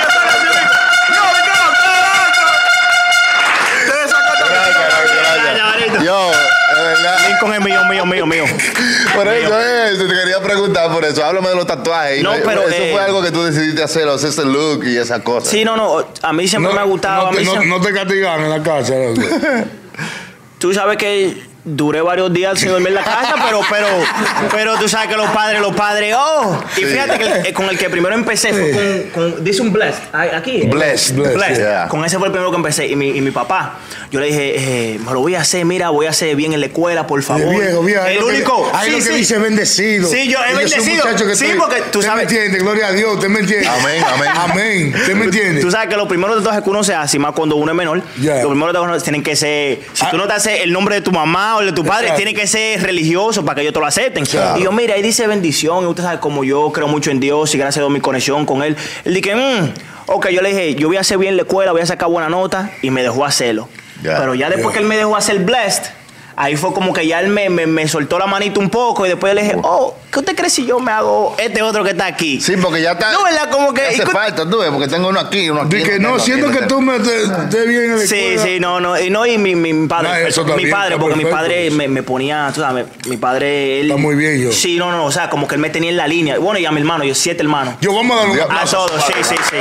Yo, de verdad. Lincoln es mío, mío, mío, mío. Por eso es, te quería preguntar por eso. Háblame de los tatuajes. Y No, pero, eso eh, fue algo que tú decidiste hacer, hacer ese look y esa cosa. Sí, no, no, a mí siempre me ha gustado. No a te, mí no, siempre- no te castigan en la casa. loco. Tú sabes que duré varios días sin dormir en la casa, pero, pero, pero tú sabes que los padres, los padres, oh. Y fíjate que el- eh, con el que primero empecé fue con, con dice un blessed, ah, aquí. eh, Blessed, Blessed, Blessed. yeah. Con ese fue el primero que empecé. Y mi, y mi papá, yo le dije, eh, me lo voy a hacer, mira, voy a hacer bien en la escuela, por favor. Oye, viejo, viejo, ahí el lo que- único. ahí sí, lo que sí. dice bendecido. Sí, yo he soy un bendecido. muchacho que Sí, estoy- porque tú ¿Usted sabes- me entiende? Gloria a Dios, ¿usted me entiende? Amén, amén. Amén. ¿Usted me entiende? Tú sabes que los primeros tatuajes que uno se hace, más cuando uno es menor, Yeah. los primeros tatuajes tienen que ser, si Ah. tú no te haces el nombre de tu mamá o el de tu padre, Exacto. tiene que ser religioso para que ellos te lo acepten. Claro. Y yo, mira, ahí dice bendición, y usted sabe como yo creo mucho en Dios y gracias a Dios mi conexión con él. Él dije, mmm, ok, yo le dije, yo voy a hacer bien la escuela, voy a sacar buena nota, y me dejó hacerlo. Yeah. Pero ya después Yeah. que él me dejó hacer blessed, ahí fue como que ya él me, me, me soltó la manito un poco y después le dije, oh, ¿qué usted cree si yo me hago este otro que está aquí? Sí, porque ya está. No, ¿verdad? Como que- Hace y cu- falta, tú ves, porque tengo uno aquí, uno aquí. Di que uno no, aquí, siento uno que aquí. tú me te, te bien en la Sí, escuela. sí, no, no, y no, y mi, mi, mi padre, No, eso está mi bien, padre, está porque mi perfecto, padre eso. me, me ponía, tú sabes, mi padre, él... Está muy bien, yo. Sí, no, no, o sea, como que él me tenía en la línea. Bueno, y a mi hermano, yo siete hermanos. Yo vamos a dar un Ya. A aplauso. todos, sí, sí, sí.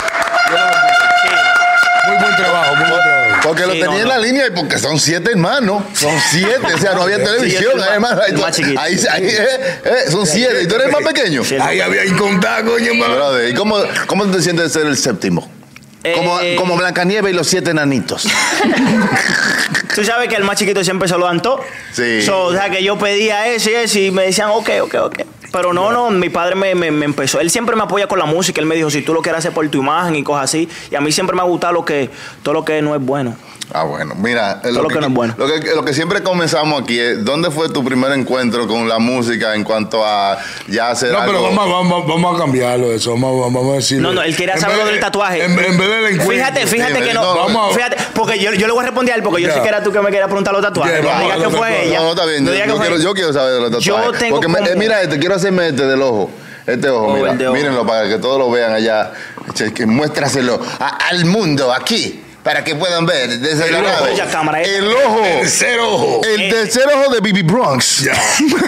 Muy buen trabajo, muy buen trabajo. Porque Sí, lo tenía no, en no. la línea y porque son siete hermanos. Son siete. O sea, no había televisión, yo soy el más- además. el más chiquito. Ahí, ahí, eh, eh, son siete. ¿Y tú eres el más pequeño? Sí. Ahí había que contar, coño, hermano. Brother, ¿y cómo, cómo te sientes de ser el séptimo? Como, Eh, como Blancanieves y los siete enanitos. Tú sabes que el más chiquito siempre se lo dan todo. Sí. So, o sea, que yo pedía eso y eso y me decían, ok, ok, ok. Pero no, no, mi padre me, me, me empezó. Él siempre me apoya con la música. Él me dijo, si tú lo quieres hacer por tu imagen y cosas así. Y a mí siempre me ha gustado lo que, todo lo que no es bueno. Ah, bueno, mira, Todo lo que no es bueno. Lo que, lo que siempre comenzamos aquí es, ¿dónde fue tu primer encuentro con la música en cuanto a ya hacer No, pero algo? vamos, a- vamos, vamos a cambiarlo eso. Vamos, a- vamos a decirle. No, no, él quería En saber vez lo de- del tatuaje. En, en vez del encuentro. Fíjate, fíjate Dime, que no. no, vamos a- Fíjate, porque yo, yo le voy a responder a él, porque yo Ya. sé que era tú que me querías preguntar los tatuajes. Ya, No vamos digas a que los fue tatuajes. ella. No, no, está bien. No Yo, digas yo que fue quiero, ella. yo quiero saber de los Yo tatuajes. tengo Porque me- como- eh, mira este, quiero hacerme este del ojo. Este ojo, Oh, mira. el de ojo. Mírenlo para que todos lo vean allá. Che, que muéstraselo a- al mundo aquí. Para que puedan ver desde la ojo, nave. ya, cámara, eh. El ojo. Tercer ojo. El Eh. tercer ojo de Bibi Bronx. Ya.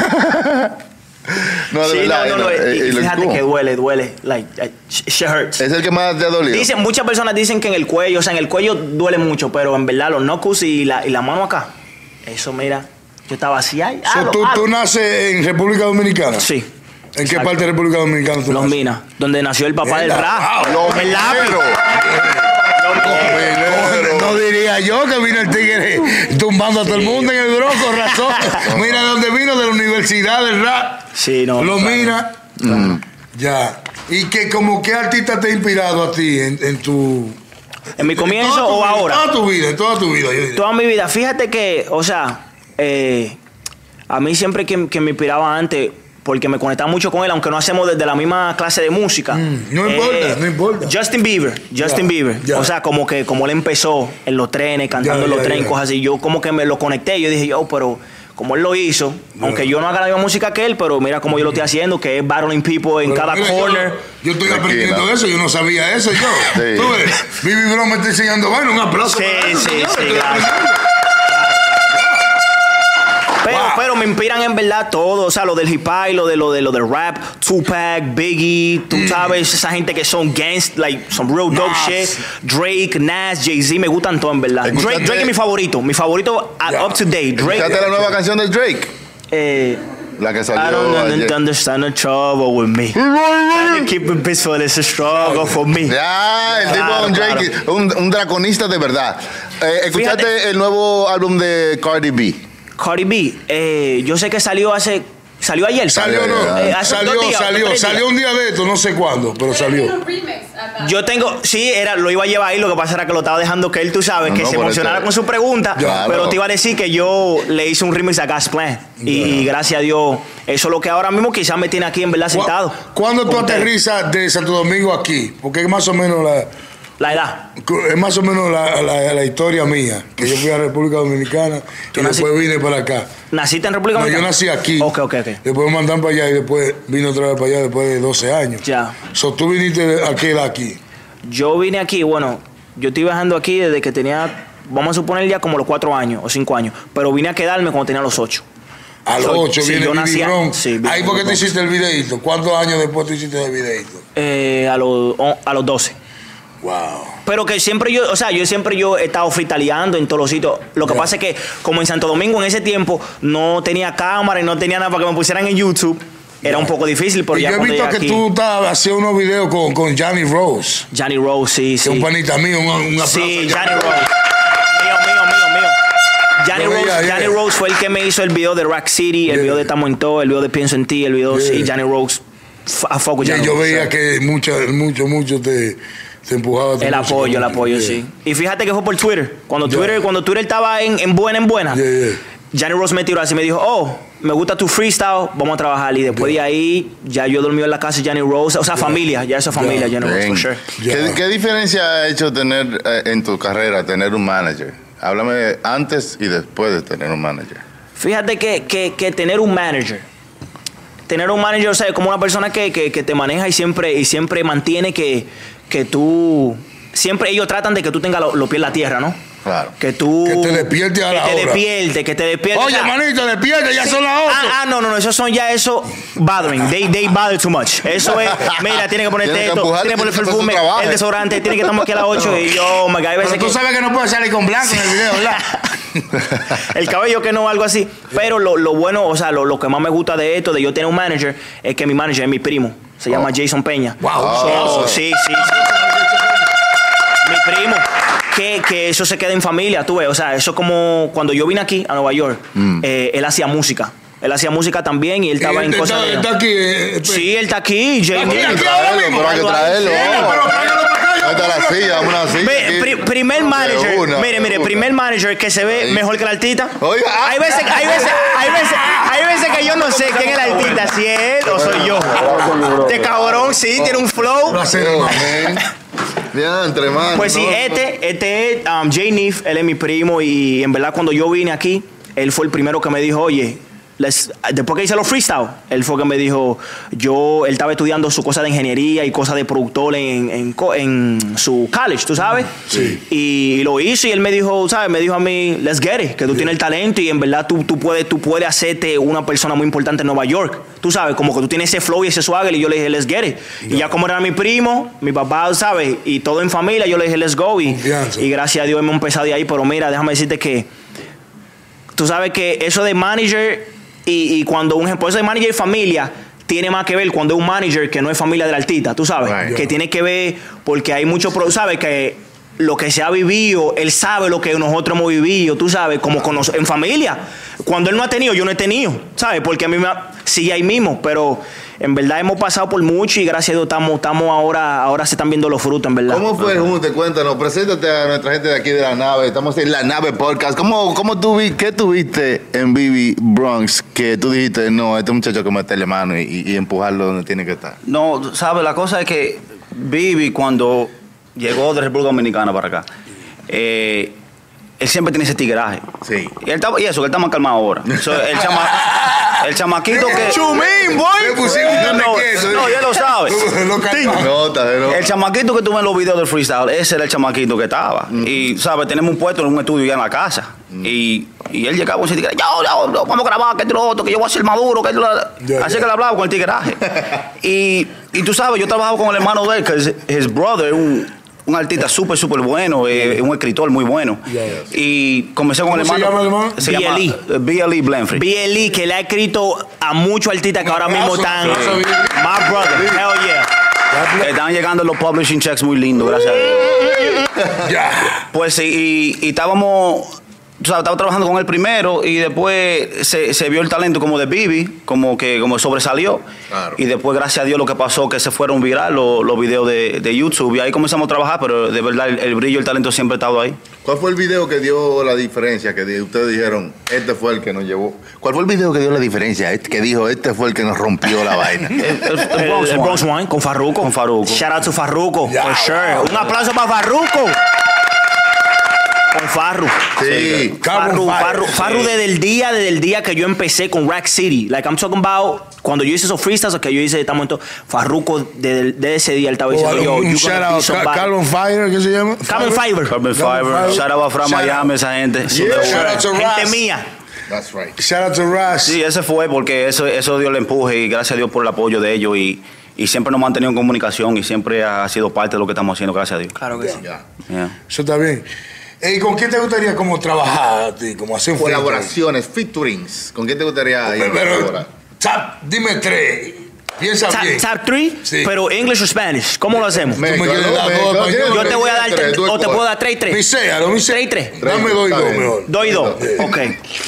No, de Sí, verdad. no, no, no. eh, y- eh, y lo- fíjate ¿cómo? que duele, duele. Like, like, shit hurts. Es el que más te ha dolido. Dicen, muchas personas dicen que en el cuello, o sea, en el cuello duele mucho, pero en verdad los knuckles y la, y la mano acá, eso mira, yo estaba así, ay, So, halo, tú, halo. tú naces en República Dominicana. Sí, ¿En qué Exacto. parte de República Dominicana tú Los naces? Minas, donde nació el papá del Mierda, rap. Los el lápiz. mineros. No, no diría yo que vino el tigre tumbando a todo el mundo en el bronco, razón. Mira de dónde vino, de la Universidad del Rap. Sí, no. Lo claro. mira. Mm. Ya. ¿Y que como qué artista te ha inspirado a ti en, en tu... ¿En mi comienzo toda tu o vida, ahora? Toda tu vida, en toda tu vida. Yo diría. Toda mi vida. Fíjate que, o sea, eh, a mí siempre que, que me inspiraba antes, porque me conectaba mucho con él, aunque no hacemos desde la misma clase de música. Mm, no importa, no importa. Justin Bieber, Justin Ya, Bieber. ya. O sea, como que como él empezó en los trenes, cantando Ya, en los ya, trenes, ya. cosas así. Yo como que me lo conecté. Yo dije, yo, pero como él lo hizo, aunque yo no haga la misma música que él, pero mira cómo yo lo estoy haciendo, que es battling people en Pero cada mira, yo- corner. Yo, estoy Tranquila. aprendiendo eso, yo no sabía eso yo. Sí. Tú ves, Vivi Bro me está enseñando, bueno, un aplauso. Sí, para eso, sí, señor, sí, estoy gracias. aprendiendo. Pero, Wow. pero me inspiran en verdad todo, o sea, lo del hip hop, lo de lo de lo del rap, Tupac, Biggie, tú sabes, esa gente que son gangst, like some real dope Nas. shit. Drake, Nas, Jay-Z, me gustan todos en verdad. ¿Escuchaste- Drake, Drake es mi favorito, mi favorito uh, Ya. up to date. ¿Escuchaste Drake, la nueva canción de Drake? eh, La que I salió don't ayer. understand the trouble with me. Trying to keep it peaceful, it's a struggle for me. Ya, el tipo Claro, un Drake, un, un draconista de verdad. Eh, ¿Escuchaste Fíjate. el nuevo álbum de Cardi B? Cardi B, eh, yo sé que salió hace, salió ayer. Salió, no, Eh, hace salió, dos días, salió, tres días. salió un día de esto, no sé cuándo, pero salió. Yo tengo, sí, era, lo iba a llevar ahí, lo que pasa era que lo estaba dejando que él, tú sabes, No, que no, se por emocionara eso- con su pregunta, Claro. pero te iba a decir que yo le hice un remix a Gas Plan y, y gracias a Dios, eso es lo que ahora mismo quizás me tiene aquí en verdad sentado. ¿Cu- ¿Cuándo tú Con ustedes. aterrizas de Santo Domingo aquí? Porque es más o menos la, La edad. es más o menos la, la- la historia mía, que yo fui a República Dominicana y nací- después vine para acá. ¿Naciste en República No, yo Dominicana? nací aquí. Ok, ok, ok. Después me mandan para allá y después vine otra vez para allá después de doce años. Ya. So, tú viniste de- a qué edad aquí. Yo vine aquí, bueno, yo estoy viajando aquí desde que tenía, vamos a suponer ya como los cuatro años o cinco años, pero vine a quedarme cuando tenía los ocho. A los Soy- ocho sí, viene yo Vivi nací a- Bron. sí, Vivi Ahí porque tú Bron. hiciste el videíto. ¿Cuántos años después tú hiciste el videíto? Eh, a, los, a los doce. Wow. Pero que siempre yo, o sea, yo siempre yo he estado fritaleando en todos los sitios. Lo que Ya. pasa es que, como en Santo Domingo en ese tiempo no tenía cámara y no tenía nada para que me pusieran en YouTube, era un poco difícil, pero Y ya yo he cuando visto llegué que aquí, tú estabas haciendo unos videos con, con Johnny Rose, Johnny Rose, sí, que es sí. un panita mío, un, un aplauso. Sí, a Johnny Rose. Mío, mío, mío, mío. Johnny Yo Rose, veía, yeah. Johnny Rose fue el que me hizo el video de Rack City, el Yeah. video de Estamos en Todo, el video de Pienso en Ti, el video, Yeah. sí, Johnny Rose. F- I fuck with Ya, Johnny yo Rose, veía sí. que mucho, mucho, mucho te, te empujaba. tu El música. apoyo, el apoyo, Yeah. sí. Y fíjate que fue por Twitter. Cuando Ya. Twitter, cuando Twitter estaba en, en buena, en buena, Yeah, yeah. Johnny Rose me tiró así y me dijo, oh, me gusta tu freestyle, vamos a trabajar. Y después de ahí, ya yo dormí en la casa de Johnny Rose. O sea, familia, ya esa familia, Ya. Johnny Rose, Bien. for sure. Ya. ¿Qué, qué diferencia ha hecho tener eh, en tu carrera tener un manager? Háblame antes y después de tener un manager. Fíjate que, que, que tener un manager, tener un manager, o sea, es como una persona que, que, que te maneja y siempre, y siempre mantiene que, que tú, siempre ellos tratan de que tú tengas los lo pies en la tierra, ¿no? Claro. Que tú... Que te despierte a la Que te hora. despierte, que te despierte. Oye, o sea, manito, despierta, ya sí. son las ocho. Ah, ah, no, no, no, esos son ya eso bothering. They, they bother too much. Eso es, mira, tiene que ponerte Tiene que esto, empujarle, tiene que poner tiene que hacer perfume, su trabajo. el desodorante, tiene que estar aquí a las ocho y yo, me cae a veces Pero tú que... sabes que no puedes salir con blanco en el video, ¿verdad? el cabello que no, algo así. Pero lo, lo bueno, o sea, lo, lo que más me gusta de esto, de yo tener un manager, es que mi manager es mi primo. Se llama Oh. Jason Peña. Wow. Oh. So, sí, sí, sí. Mi primo. Que, que eso se queda en familia, tú ves. O sea, eso como cuando yo vine aquí a Nueva York, eh, él hacía música. Él hacía música también y él estaba Y en él cosas está, de... está aquí. eh, Sí, él está aquí, Jay. Aquí, Miller. aquí ahora mismo. Pero hay que traerlo. Sí, pero tráigalo para acá, yo- Ahí está la silla, una silla. Ve, aquí. pri- primer De manager, una, mire, de mire, una. primer manager que se ve Ahí. mejor que el artista. Oiga, ah. Hay veces, hay veces, hay veces, hay veces que yo no sé quién es el artista, si es él o soy yo. Este cabrón sí tiene un flow. Placer, hermano. Ya, entre manos. Pues sí, ¿no? este, este es um, Jay Neef, él es mi primo y en verdad cuando yo vine aquí, él fue el primero que me dijo, oye, les- después que hice los freestyle, él fue que me dijo, yo, él estaba estudiando su cosa de ingeniería y cosas de productor en, en, co- en su college, ¿tú sabes? Sí. Y, lo hizo y él me dijo, ¿sabes? Me dijo a mí, let's get it, que tú tienes el talento y en verdad tú, tú, puedes, tú puedes hacerte una persona muy importante en Nueva York. Tú sabes, como que tú tienes ese flow y ese swagger y yo le dije, let's get it. Y ya como era mi primo, mi papá, ¿sabes? Y todo en familia, yo le dije, let's go. Y, Confianza. y gracias a Dios hemos empezado de ahí, pero mira, déjame decirte que tú sabes que eso de manager y, y cuando un por eso de manager y familia tiene más que ver cuando es un manager que no es familia del artista, tú sabes, Right. que tiene que ver porque hay mucho, pro- sabes que lo que se ha vivido, él sabe lo que nosotros hemos vivido, tú sabes, como con nos- en familia. Cuando él no ha tenido, yo no he tenido, ¿sabes? Porque a mí me ha- sigue ahí mismo, pero en verdad hemos pasado por mucho y gracias a Dios estamos, estamos ahora, ahora se están viendo los frutos, en verdad. ¿Cómo fue el junte? Cuéntanos, preséntate a nuestra gente de aquí de la nave. Estamos en la nave podcast. ¿Cómo, cómo tú vi, qué tuviste en B B Bronx que tú dijiste, no, este muchacho hay que meterle mano y, y empujarlo donde tiene que estar? No, ¿sabes? La cosa es que Bibi, cuando llegó de República Dominicana para acá, eh, él siempre tiene ese tigueraje. Sí. Y, él está, y eso, que él está más calmado ahora. So, el, chama, el chamaquito que... ¡Chumín, boy! Le pusimos un no, queso. no, ya lo sabes. Lo calmamos. No, está bien, no. El chamaquito que tuve en los videos del freestyle, ese era el chamaquito que estaba. Mm. Y, ¿sabes? Tenemos un puesto en un estudio ya en la casa. Mm. Y, y él llegaba con ese tigre, yo, yo, yo, vamos a grabar, que esto lo otro, que yo voy a ser maduro, que esto lo... Yeah, Así yeah. que le hablaba con el tigueraje. y, y tú sabes, yo trabajaba con el hermano de él, que es his brother, un... un artista súper, súper bueno, eh, un escritor muy bueno. Yeah, yeah. Y comencé con el hermano. ¿Cómo se llama el hermano? Se B L E. llama B L E Blanfrey. B L E, que le ha escrito a muchos artistas que Un ahora mismo aplauso, están. un aplauso, My brother, hell yeah. Están llegando los publishing checks muy lindos, gracias a Dios. Ya. Pues sí, y, y estábamos. Tú sabes, estaba trabajando con él primero y después se, se vio el talento como de Bibi, como que como sobresalió. Claro. Y después, gracias a Dios, lo que pasó que se fueron viral los, los videos de, de YouTube. Y ahí comenzamos a trabajar, pero de verdad el, el brillo, el talento siempre ha estado ahí. ¿Cuál fue el video que dio la diferencia? Que di- ustedes dijeron, este fue el que nos llevó. ¿Cuál fue el video que dio la diferencia? Este que dijo, este fue el que nos rompió la vaina. El, el- el El, Bronx el One. Bronx Wine con Farruko. Con Farruko. Shout out to Farruko, Yeah, for sure. wow, Un aplauso para Farruko. Con Farru. Sí. Farru, Carbon Farru, Fire. Farru desde el día, desde el día que yo empecé con Rack City. Like I'm talking about, cuando yo hice esos freestyles, o que yo hice estamos en todo, Farruko desde, desde ese día él estaba diciendo, yo, un you shout gonna be out, somebody. Carbon Fire, ¿qué se llama? Carbon Fiber. Carbon Carbon Fiber. Fiber. Shout out a Fra Shout Miami, out. esa gente. Yeah, Super shout out to Gente Ras. mía. That's right. Shout out to Ras. Sí, ese fue porque eso, eso dio el empuje y gracias a Dios por el apoyo de ellos y, y siempre nos mantenido en comunicación y siempre ha sido parte de lo que estamos haciendo, gracias a Dios. Claro que sí. Ya. Yeah. Eso está bien. Eh, ¿Y con quién te gustaría como trabajar a ti? Como hacer un Colaboraciones, featurings. ¿Con quién te gustaría ir featuring? a Pero, colaborar? tap, dime tres. Piensa Top, bien. top three, Sí. pero English o Spanish. ¿Cómo lo hacemos? Me- Tú me Mezcla, quieres ¿no? dar Mezcla, dos, ¿qué? yo Yo te voy a dar, Tres, tú o te escoges. puedo dar tres y Mi tres. sea, lo mi sea. Tres y tres. Dame dos y Está dos bien. mejor. Dos y dos. Sí. Ok.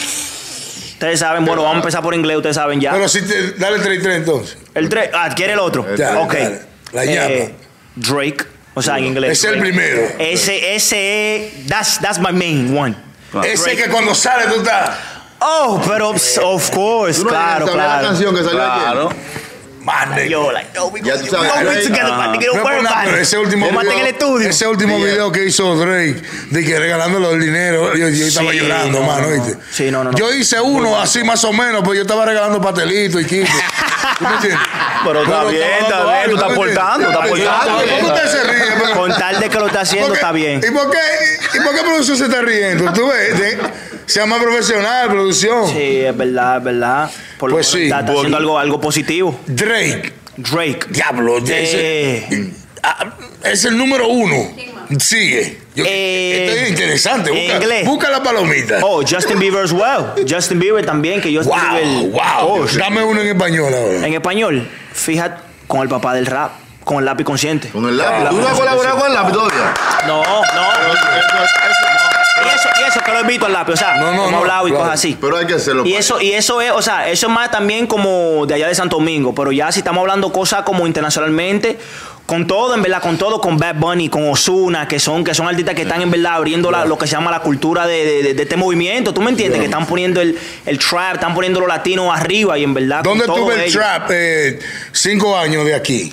Ustedes saben, bueno, vamos a empezar por inglés, ustedes saben ya. Pero si te, dale tres y tres entonces. El tres, ah, ¿quiere el otro? Ya, Ok. dale. La Eh, Drake, o sea, en inglés. Ese es el Drake. primero. Ese, ese es, that's, that's my main one. Ese que cuando sale tú estás. Oh, pero, of course, ¿Tú no claro, sabes la claro. canción que salió Claro. ayer? Man, nigga. Yo, like, no, we Ya gonna tú sabes, we gonna be Drake, together, ajá. my nigga, don't No, worry por nada, about pero it. ese último Vamos a estar en el video, estudio. ese último Sí, video que hizo Drake, de que regalándole el dinero, yo, yo estaba Sí, llorando, no, mano, no. ¿viste? Sí, no, no, no. Yo hice uno así más o menos, pues yo estaba regalando pastelitos y quitos. ¿Tú me entiendes? Pero está bien, estaba está dando bien, algo, tú estás me entiendes? aportando, estás Ay, aportando. ¿Por qué usted se ríe? Pero- Con tal de que lo está haciendo, ¿Por qué- está bien. ¿Y por qué, y por qué producción se está riendo? ¿Tú ves? De- se llama profesional, producción. Sí, es verdad, es verdad. Por lo Pues menos sí, está, está porque- haciendo algo, algo positivo. Drake. Drake. Diablo, Eh. ese- ah, es el número uno. Sigue. Yo- Eh, esto es interesante. Busca, inglés. busca la palomita. Oh, Justin Bieber as well. Justin Bieber también, que Justin wow, Bieber. wow. Oh, Dame uno en español ahora. en español, fíjate, con el papá del rap, con el lápiz consciente. Con el lápiz. ¿Tú vas a colaborar con el lápiz todavía? No, no. Y eso, y eso que lo invito al lápiz, o sea, No, no, hemos no, hablado y claro. cosas así. Pero hay que hacerlo. Y para eso, y eso es, o sea, eso es más también como de allá de Santo Domingo, pero ya si estamos hablando cosas como internacionalmente, con todo, en verdad, con todo, con Bad Bunny, con Ozuna, que son, que son artistas que están en verdad abriendo la- lo que se llama la cultura de, de- de- de este movimiento, ¿tú me entiendes? Que están poniendo el, el trap, están poniendo los latinos arriba y en verdad. ¿Dónde con todo tuve el ellos. trap eh, cinco años de aquí?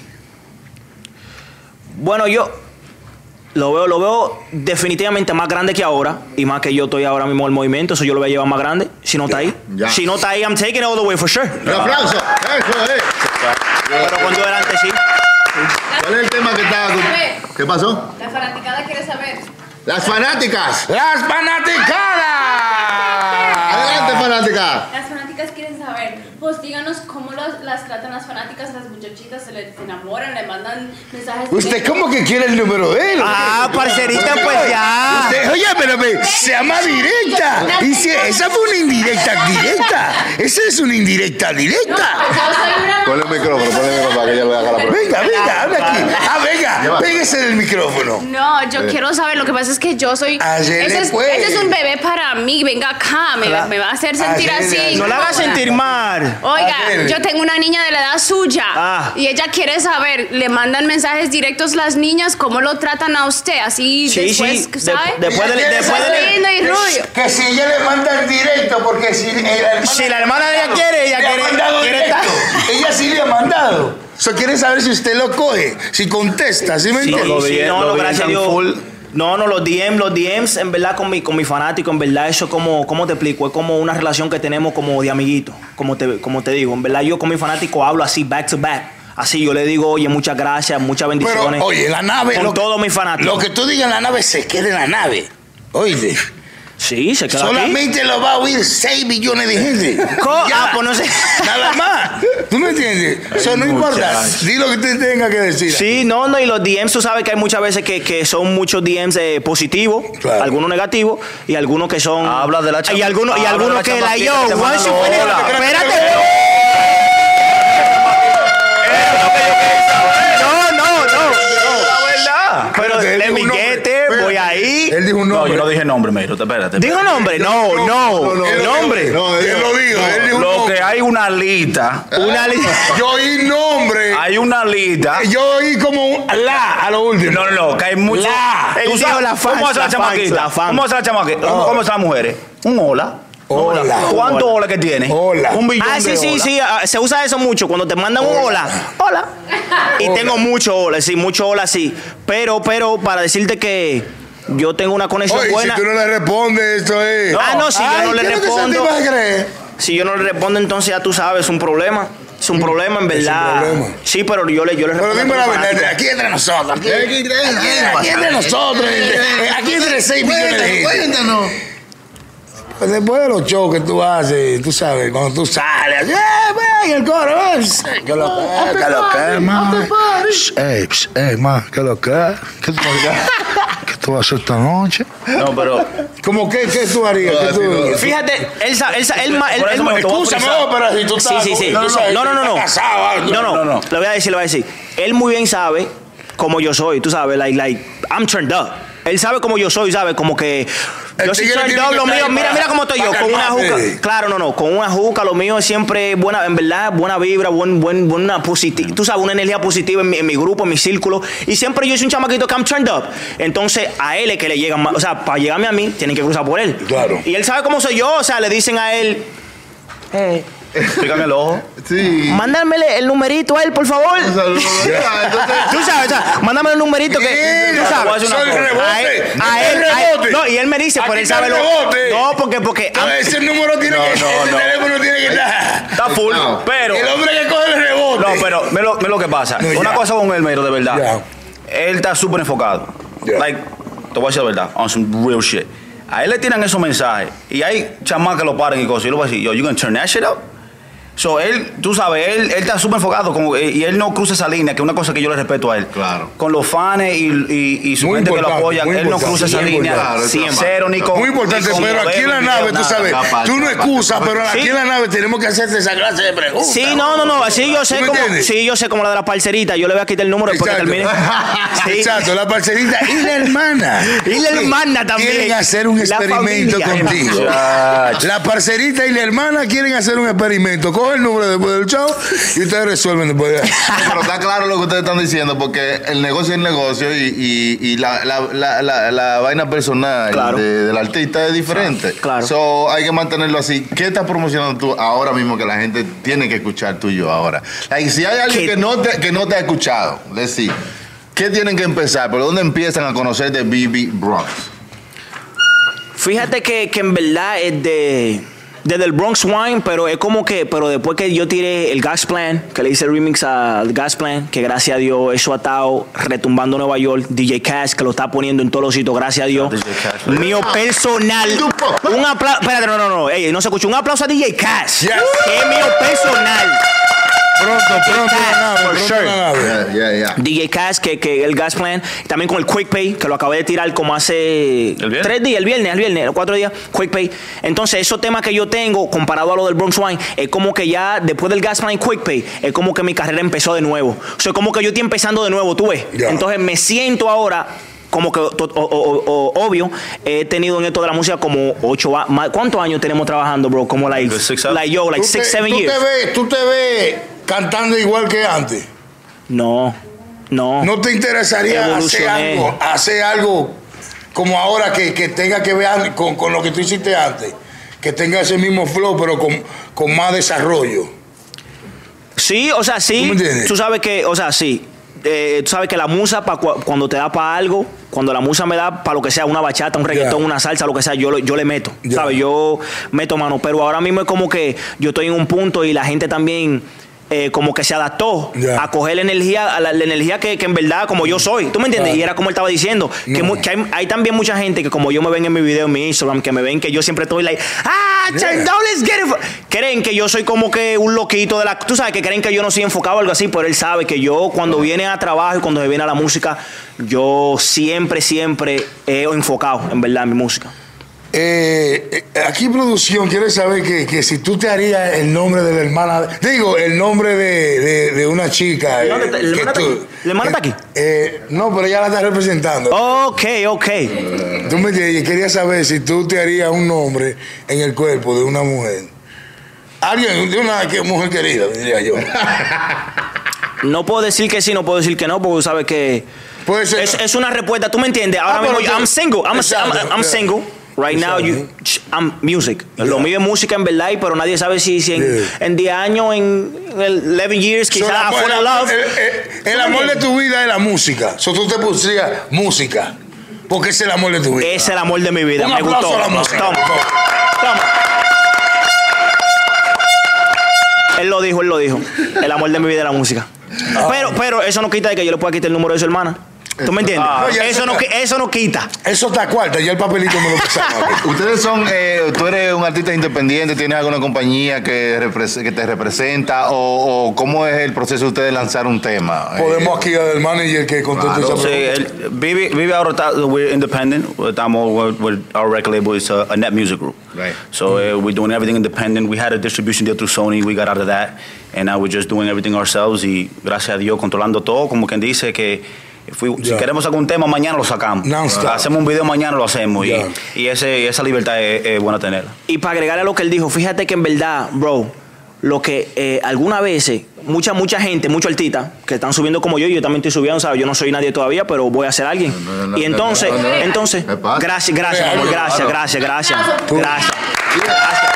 Bueno, yo lo veo, lo veo definitivamente más grande que ahora y más que yo estoy ahora mismo en el movimiento, eso yo lo voy a llevar más grande. Si no está ahí, Ya. si no está ahí, I'm taking it all the way for sure. Un aplauso. Eso es. Pero cuando delante sí. ¿Cuál es el tema que está? ¿Qué pasó? La fanaticada quiere saber. Las fanáticas. ¡Las fanaticadas! Adelante, fanática. Las fanáticas quieren saber. Pues díganos cómo las, las tratan las fanáticas, las muchachitas, se les enamoran, le mandan mensajes. ¿Usted cómo que quiere el número de él? Ah, parcerita, pues ya. Usted, oye, pero me- se llama directa. Y si, esa fue una indirecta directa. Esa es una indirecta directa. Yo soy una Ponle el micrófono, ponle el micrófono para que ella le haga la pregunta. Venga, venga, habla aquí. Ah, venga. Pégese del micrófono. No, yo quiero saber, lo que pasa es que yo soy... Ayer Ese es, después. ese es un bebé para mí, venga acá, me, Claro. me va a hacer sentir Ayer, así. ayer. No la hagas sentir mal. Oiga, Ayer. yo tengo una niña de la edad suya Ah. y ella quiere saber, le mandan mensajes directos las niñas, cómo lo tratan a usted, así Sí, después, sí. De- ¿sabe? después de, después de, Lindo y rubio. Que si ella le manda en directo, porque si la hermana, Si la hermana de ella quiere, ella le quiere- ha mandado quiere directo. estar- Ella sí le ha mandado. Eso quiere saber si usted lo coge, si contesta, ¿sí me Sí, entiende? los sí, D M, no, los no, D M gracias a están Dios. full. No, no, los D M, los D Ms, en verdad, con mi, con mi fanático, en verdad, eso es como, ¿cómo te explico? Es como una relación que tenemos como de amiguito, como te, como te digo. En verdad, yo con mi fanático hablo así, back to back. Así, yo le digo, oye, muchas gracias, muchas Pero, bendiciones. oye, la nave... Con lo que- todos mis fanáticos. Lo que tú digas en la nave se queda en la nave. Oíste. Sí, se queda aquí. Solamente lo va a oír seis millones de gente. Co- Ya. ah, pues no sé. Nada más. ¿Tú me entiendes? Eso no importa. Di lo que usted tenga que decir. Sí, no, no, y los D Ms, tú sabes que hay muchas veces que, que son muchos D Ms eh, positivos, Claro. algunos negativos, y algunos que son... Habla de la chama- Y algunos, y habla de algunos la que la chamaquita yo, que te once mandan you los finish- hola. espérate. No, no, no. Pero Espérate, él le dijo un nombre. miquete, Espérate. voy ahí. Él dijo un No, nombre. yo no dije nombre, Meiro, espérate. ¿Dijo nombre? No, no, el nombre. No, él lo dijo. Él dijo un Lo nombre. que hay una lista. Una li- Yo oí nombre. Hay una lista. Yo oí como un la a lo último. No, no, no, que hay mucho. La. ¿Tú Él sabes dijo la fans, ¿Cómo hace la la fans, chamaquita? la fans. ¿Cómo hace la chamaquita? ¿Cómo hace las mujeres? Un hola. Hola. ¿Cuántos hola que tiene? Hola. Un billón Ah, sí, de sí, hola. sí, ah, se usa eso mucho cuando te mandan un hola. Hola. Y tengo mucho hola, sí, mucho hola, sí. Pero, pero, para decirte que yo tengo una conexión Oye, buena. si tú no le respondes, esto es. Ah, no, si yo Ay, no le ¿qué es lo que ese respondo. tipo se cree? Si yo no le respondo, entonces ya tú sabes, es un problema. Es un problema, en verdad. problema. Sí, pero yo le, yo le Pero respondo. dime a la todos los verdad, fanáticos. aquí entre nosotros, aquí, aquí, aquí, aquí entre nosotros, eh, aquí entre seis millones de gente. Cuéntanos. Pues después de los shows que tú haces, tú sabes, cuando tú sales, ¡eh, ven, el coro! ¡Eh, ¿Qué lo que? ¿Qué lo que, man? ¡Ey, psh, ey, man! ¿Qué lo que? ¿Qué tú vas a ¿Qué tú vas a hacer esta noche? No, pero. ¿Cómo qué, qué tú harías? ¿Qué tú- Fíjate, él sabe, él sabe, él, ma- él, Por él, eso me él- gustó. Escúchame, oh, pero si tú Sí, estás... sí, sí. tú sabes, No, no, no, tú no. estás casado, algo. No, no, No, no. Le voy a decir, le voy a decir. Él muy bien sabe cómo yo soy, tú sabes, like, like, I'm turned up. Él sabe cómo yo soy, ¿sabes? Como que El yo soy tigre turned tiene up, que lo estar mío, ahí mira, para- mira cómo estoy yo, para con una calmarte. juca. Claro, no, no, con una juca, lo mío es siempre buena, en verdad, buena vibra, buen, buen, buena positiva, tú sabes, una energía positiva en mi, en mi grupo, en mi círculo. Y siempre yo soy un chamaquito que I'm turned up. Entonces, a él es que le llegan más, o sea, para llegarme a mí, tienen que cruzar por él. Claro. Y él sabe cómo soy yo, o sea, le dicen a él, eh, Pícame el ojo. Sí. mándamele el numerito a él, por favor. Entonces, Tú sabes, o sea, mándame el numerito que. Tú Mira, sabes. soy A él, rebote. a él, No a es él, a él- rebote. no, y él me dice, Aquí pero él está sabe el lo. rebote. No, porque, porque. A ver, ese número tiene No, que... no, ese no. teléfono tiene que estar... Está full, pero. El hombre que coge el rebote. No, pero ve lo, ve lo que pasa. No, Una ya. cosa con él, Meiro, de verdad. Ya. Él está súper enfocado. Ya. Like, te voy a decir la verdad, on some real shit. A él le tiran esos mensajes y hay chamacas que lo paran y cosas. Y yo le voy a decir, yo, you gonna turn that shit up? So, él, tú sabes, él, él está súper enfocado como, eh, y él no cruza esa línea, que es una cosa que yo le respeto a él. Claro. Con los fans y, y, y su Muy gente que lo importante, apoyan, muy él no importante, cruza esa muy línea. importante. Siempre. Cero ni con. Muy importante, ni con pero aquí en la modelo, nave, ni tú video, sabes, nada. capaz, tú no capaz. excusas, pero Sí. aquí en la nave tenemos que hacerte esa clase de preguntas. Sí, no, no, no. Así yo sé ¿Tú me como. entiendes? Sí, yo sé como la de la parcerita. Yo le voy a quitar el número después que Exacto. termine. Sí. Exacto, la parcerita y la hermana. Y la hermana también. Quieren hacer un La experimento familia. contigo. Muchacho. La parcerita y la hermana quieren hacer un experimento. Coge el número después del show y ustedes resuelven después de Pero está claro lo que ustedes están diciendo, porque el negocio es el negocio y, y, y la, la, la, la, la vaina personal Claro. de- del artista es diferente. Claro. So, hay que mantenerlo así. ¿Qué estás promocionando tú ahora mismo que la gente tiene que escuchar tú y yo ahora? Like, si hay alguien ¿Qué? que no, te, que no te ha escuchado, decir, ¿qué tienen que empezar? ¿Por dónde empiezan a conocer de B B Bronx? Fíjate que, que en verdad es de. Desde el Bronx Wine, pero es como que, pero después que yo tiré el Gas Plan, que le hice el remix al Gas Plan, que gracias a Dios eso ha estado retumbando Nueva York, D J Cash, que lo está poniendo en todos los sitios, gracias a Dios. D J Cash. Mío personal. Un aplauso, espérate, no, no, no, ey, no se escucha. Un aplauso a D J Cash, Yes. que es mío personal. Pronto, pronto la nave, For pronto sure. la nave. Yeah, yeah, yeah. D J Cass, que, que el Gas Plan, también con el Quick Pay, que lo acabé de tirar como hace viernes? tres días, el viernes, el viernes, cuatro días, Quick Pay. Entonces, esos temas que yo tengo, comparado a lo del Bronx Wine, es como que ya después del Gas Plan y Quick Pay, es como que mi carrera empezó de nuevo. O sea, como que yo estoy empezando de nuevo, tú ves. Ya. Entonces, me siento ahora como que, o- o- o- o- obvio, he tenido en esto de la música como ocho años. ¿Cuántos años tenemos trabajando, bro? Como like, Like six, seven. like yo, like Tú six, te- seven tú years. Te ves, tú te ves cantando igual que antes. No, no. ¿No te interesaría hacer Evolucioné. algo, hacer algo como ahora que, que tenga que ver con, con lo que tú hiciste antes? Que tenga ese mismo flow, pero con, con más desarrollo. Sí, o sea, sí. ¿Tú me entiendes? Tú sabes que, o sea, sí. Eh, tú sabes que la musa, pa cua- cuando te da para algo, cuando la musa me da para lo que sea, una bachata, un reggaetón, Ya. una salsa, lo que sea, yo, lo- yo le meto. Ya. ¿Sabes? Yo meto mano. Pero ahora mismo es como que yo estoy en un punto y la gente también. Eh, como que se adaptó Ya. a coger la energía, a la, la energía que, que en verdad como yo soy, ¿tú me entiendes? Claro. Y era como él estaba diciendo, que, No. mu- que hay, hay también mucha gente que como yo me ven en mi video, en mi Instagram, que me ven que yo siempre estoy like, ah, Yeah. turn down, let's get it. Creen que yo soy como que un loquito de la, tú sabes, que creen que yo no soy enfocado o algo así, pero él sabe que yo cuando viene a trabajo y cuando se viene a la música, yo siempre, siempre he enfocado en verdad en mi música. Eh, eh, aquí producción quiere saber que, que si tú te harías el nombre de la hermana, digo, el nombre de, de, de una chica. eh, ¿Dónde está? ¿La que hermana está tú- aquí? ¿La hermana está que- aquí? eh, no, pero ella la está representando. Ok, ok. Tú me entiendes, quería saber si tú te harías un nombre en el cuerpo de una mujer. Alguien, de una que- mujer querida, diría yo. No puedo decir que sí, no puedo decir que no, porque tú sabes que Puede ser. es, es una respuesta, ¿tú me entiendes? Ahora Ah, mismo pero yo- tú- I'm single, I'm, Exacto, I'm, I'm yeah. single. Right now, you, I'm music. Lo Yeah. mío es música en verdad, y- pero nadie sabe si, si en, Yeah. en diez años, en eleven years, So, quizás el I amor- fall in el- love. el- el- el amor de tu vida es la música. So, tú te pusieras música. Porque es el amor de tu vida. Ese es el amor de mi vida. Un Me aplauso gustó. a la música. Toma. Toma. Él lo dijo, él lo dijo. El amor de mi vida es la música. Ah. Pero, pero eso no quita de que yo le pueda quitar el número de su hermana. ¿Tú me entiendes? Ah, ya eso, eso no, está- qui- eso no quita. Eso está cuarta, ya el papelito me lo pasaba. Ustedes son, eh, tú eres un artista independiente, tienes alguna compañía que, repres- que te representa o, o cómo es el proceso de ustedes lanzar un tema. Podemos aquí al manager que conteste Claro, esa Sí, pregunta. el, vive, vive ahora, está- we're independent. Estamos, we're, we're- our record label is a, a Net Music Group. Right. So uh, we're doing everything independent. We had a distribution deal through Sony. We got out of that. And now we're just doing everything ourselves. Y gracias a Dios, controlando todo. Como quien dice que if we- si Yeah. queremos sacar un tema, mañana lo sacamos. Non-stop. Hacemos un video, mañana lo hacemos. Yeah. Y, y ese, esa libertad es, es buena tenerla. Y para agregar a lo que él dijo, fíjate que en verdad, bro, lo que eh, algunas veces, mucha, mucha gente, muchos artistas que están subiendo como yo, yo también estoy subiendo, ¿sabes? Yo no soy nadie todavía, pero voy a ser alguien. No, no, y entonces, no, no, no. entonces, ¿Qué pasa? gracias, gracias, Claro, amor, gracias, claro. gracias, gracias, Tú- gracias, gracias.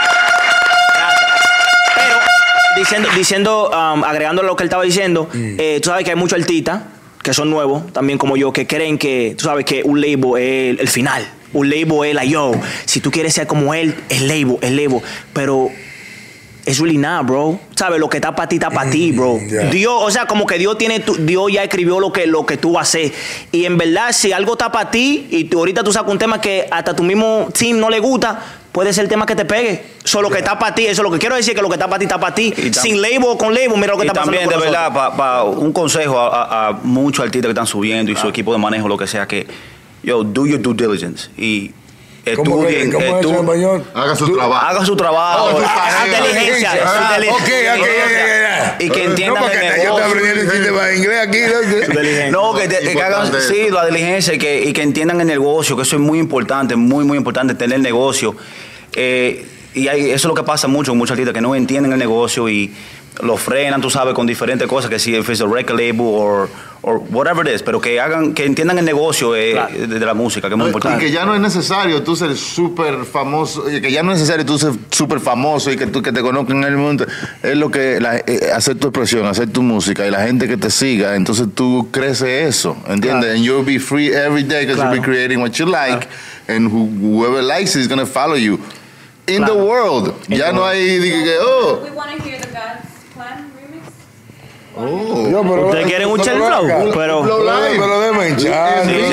Pero, diciendo, diciendo um, agregando lo que él estaba diciendo, eh, tú sabes que hay muchos artistas que son nuevos, también como yo, que creen que, tú sabes que un label es el, el final. Un label es la yo. Si tú quieres ser como él, el label, el label. Pero es really not, bro. ¿Sabes? Lo que está para ti, está para ti, bro. yeah. Dios, o sea, como que Dios tiene, tu- Dios ya escribió lo que, lo que tú vas a hacer. Y en verdad, si algo está para ti, y tú, ahorita tú sacas un tema que hasta tu mismo team no le gusta, puede ser el tema que te pegue. Eso es lo que está para ti. Eso es lo que quiero decir, que lo que está para ti, está para ti. Y tam- Sin label o con label, mira lo que Y está pasando también, con de nosotros. verdad, para un consejo a, a- a muchos artistas que están subiendo y su equipo de manejo, lo que sea, que, yo, do your due diligence. Y ¿Cómo, que- estudien, cómo es eso en estu- español? Haga su Tú- trabajo. haga su trabajo. Oh, tú Haz sabes. diligencia, Ah, haz dili- ok, ok, ya, ya, ya. Y que entiendan No, porque el hasta yo estoy negocio. aprendiendo el chiste para inglés aquí. ¿no? No, que, te- que hagan Importante sí, eso. la diligencia y que, y que entiendan el negocio, que eso es muy importante, muy, muy importante, tener negocio. Eh, y hay- eso es lo que pasa mucho con muchos artistas, que no entienden el negocio y lo frenan, tú sabes, con diferentes cosas, que si es a record label o or whatever it is, pero que hagan, que entiendan el negocio eh, Claro. de, de la música, que es muy Y importante. que ya no es necesario tú ser súper famoso, y que ya no es necesario tú ser súper famoso y que tú que te conozcan en el mundo. Es lo que la- eh, hacer tu expresión, hacer tu música y la gente que te siga, entonces tú creces eso, ¿entiendes? Claro. And you'll be free every day because Claro. you'll be creating what you like and who, whoever likes it is going to follow you. In Claro. the world. In ya the no world. hay de que, que, oh, We want to hear the God's Plan remix. oh. Yo, pero- Ustedes quieren un pero chill ven flow, acá. pero- Flow Pero- live. Pero déjame hinchar. Sí, sí, hay que,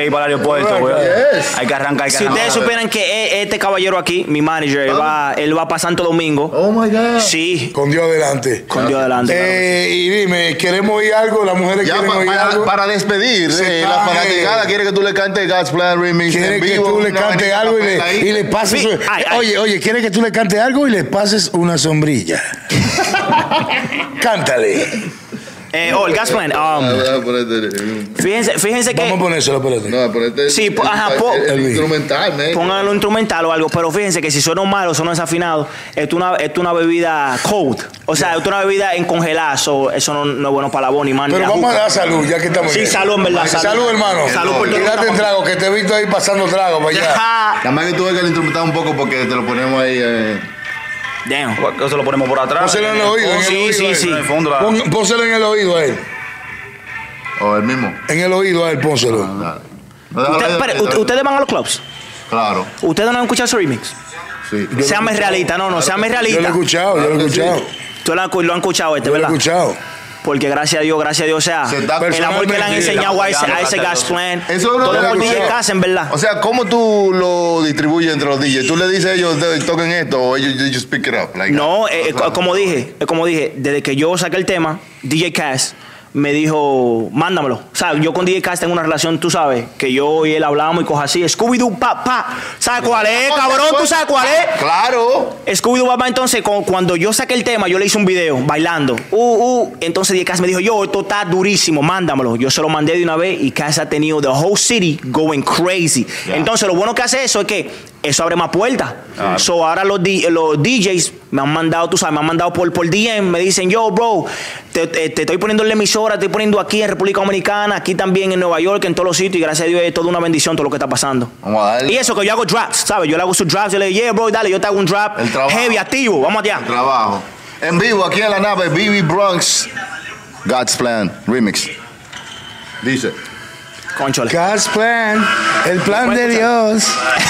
que ir para el aeropuerto, güey. Yes. Hay que arrancar, hay que Si arrancar. ustedes supieran que e- este caballero aquí, mi manager, él va, él va para Santo Domingo. Oh my God. Sí, Con Dios adelante. con Dios adelante. Eh, y dime, ¿queremos oír algo? ¿Las mujeres Ya quieren pa- oír para, algo? para despedir, Se eh, está, la fanaticada eh, quiere que tú le cantes God's Plan Remix Quiere en que vivo. tú le una cantes vainita algo y papel le, ahí. y le pases. Sí, su- ay, ay. Oye, oye, quiere que tú le cantes algo y le pases una sombrilla. Cántale. Eh, oh, el gas plan. um, Ah, voy a ponerte- fíjense, fíjense Vamos a que ponérselo, espérate. No, ponerte Sí, el, po- ajá, po- el, el el- instrumental, man. pónganlo instrumental o algo, pero fíjense que si suena malo, suena desafinado, esto es una, esto es una bebida cold. O sea, esto es una bebida en congelada, so, eso no, no es bueno para la voz ni más ni Pero la vamos a juca. dar salud, ya que estamos Sí, bien. salud, en verdad, salud. Salud, hermano. Salud por todo Y lo que date estamos- trago, que te he visto ahí pasando trago para allá. Nada más que tú ves que el instrumental un poco porque te lo ponemos ahí. Eh. Damn. Que se lo ponemos por atrás. Pónselo en el oído, en el Sí, oído sí, a él. sí. En el fondo la- Pon- Pónselo en el oído a él. O el mismo. En el oído a él, pónselo. Dale. No, dale, Usted- dale, espere, dale. u- ¿Ustedes van a los clubs? Claro, ¿Ustedes no han escuchado su remix? sí. Seame realista, no, no, seame Yo lo he realista. escuchado, yo lo he escuchado. Tú lo han, lo han escuchado este, Yo lo he ¿verdad? escuchado. Porque gracias a Dios, gracias a Dios, o sea, Se está el amor que le han personalmente, enseñado a ese, estamos a ese apoyando, gas plan, Eso es lo todo que por he D J escuchado. Cass, en verdad. O sea, ¿cómo tú lo distribuyes entre los D Js? ¿Tú le dices a ellos de- toquen esto o ellos they just pick it up? Like, No, eh, o sea, eh, como dije, eh, como dije, desde que yo saqué el tema, D J Cass me dijo, mándamelo. O sea, yo con D J Cass tengo una relación, tú sabes, que yo y él hablamos y cosas así. Scooby-Doo, pa, pa. ¿Sabes cuál es, cabrón? ¿Tú sabes cuál es? Claro. Scooby-Doo, papá, entonces, cu- cuando yo saqué el tema, yo le hice un video bailando. Uh, uh. Entonces D J Cass me dijo, yo, esto está durísimo, mándamelo. Yo se lo mandé de una vez y Cass ha tenido the whole city going crazy. Entonces, lo bueno que hace eso es que eso abre más puertas. So, ahora los, D- los D Js me han mandado, tú sabes, me han mandado por, por D M, me dicen, yo, bro, te, te- te estoy poniendo en la emisora, te estoy poniendo aquí en República Dominicana, aquí también en Nueva York, en todos los sitios, y gracias a Dios es toda una bendición todo lo que está pasando. Vamos a darle. Y eso que yo hago drops, ¿sabes? Yo le hago sus drops, yo le digo, yeah, bro, dale, yo te hago un drop El trabajo. heavy, activo, vamos allá. Trabajo. En vivo, aquí en la nave, B B Bronx. God's Plan Remix. Dice. Conchole. Gas plan, el plan de Dios.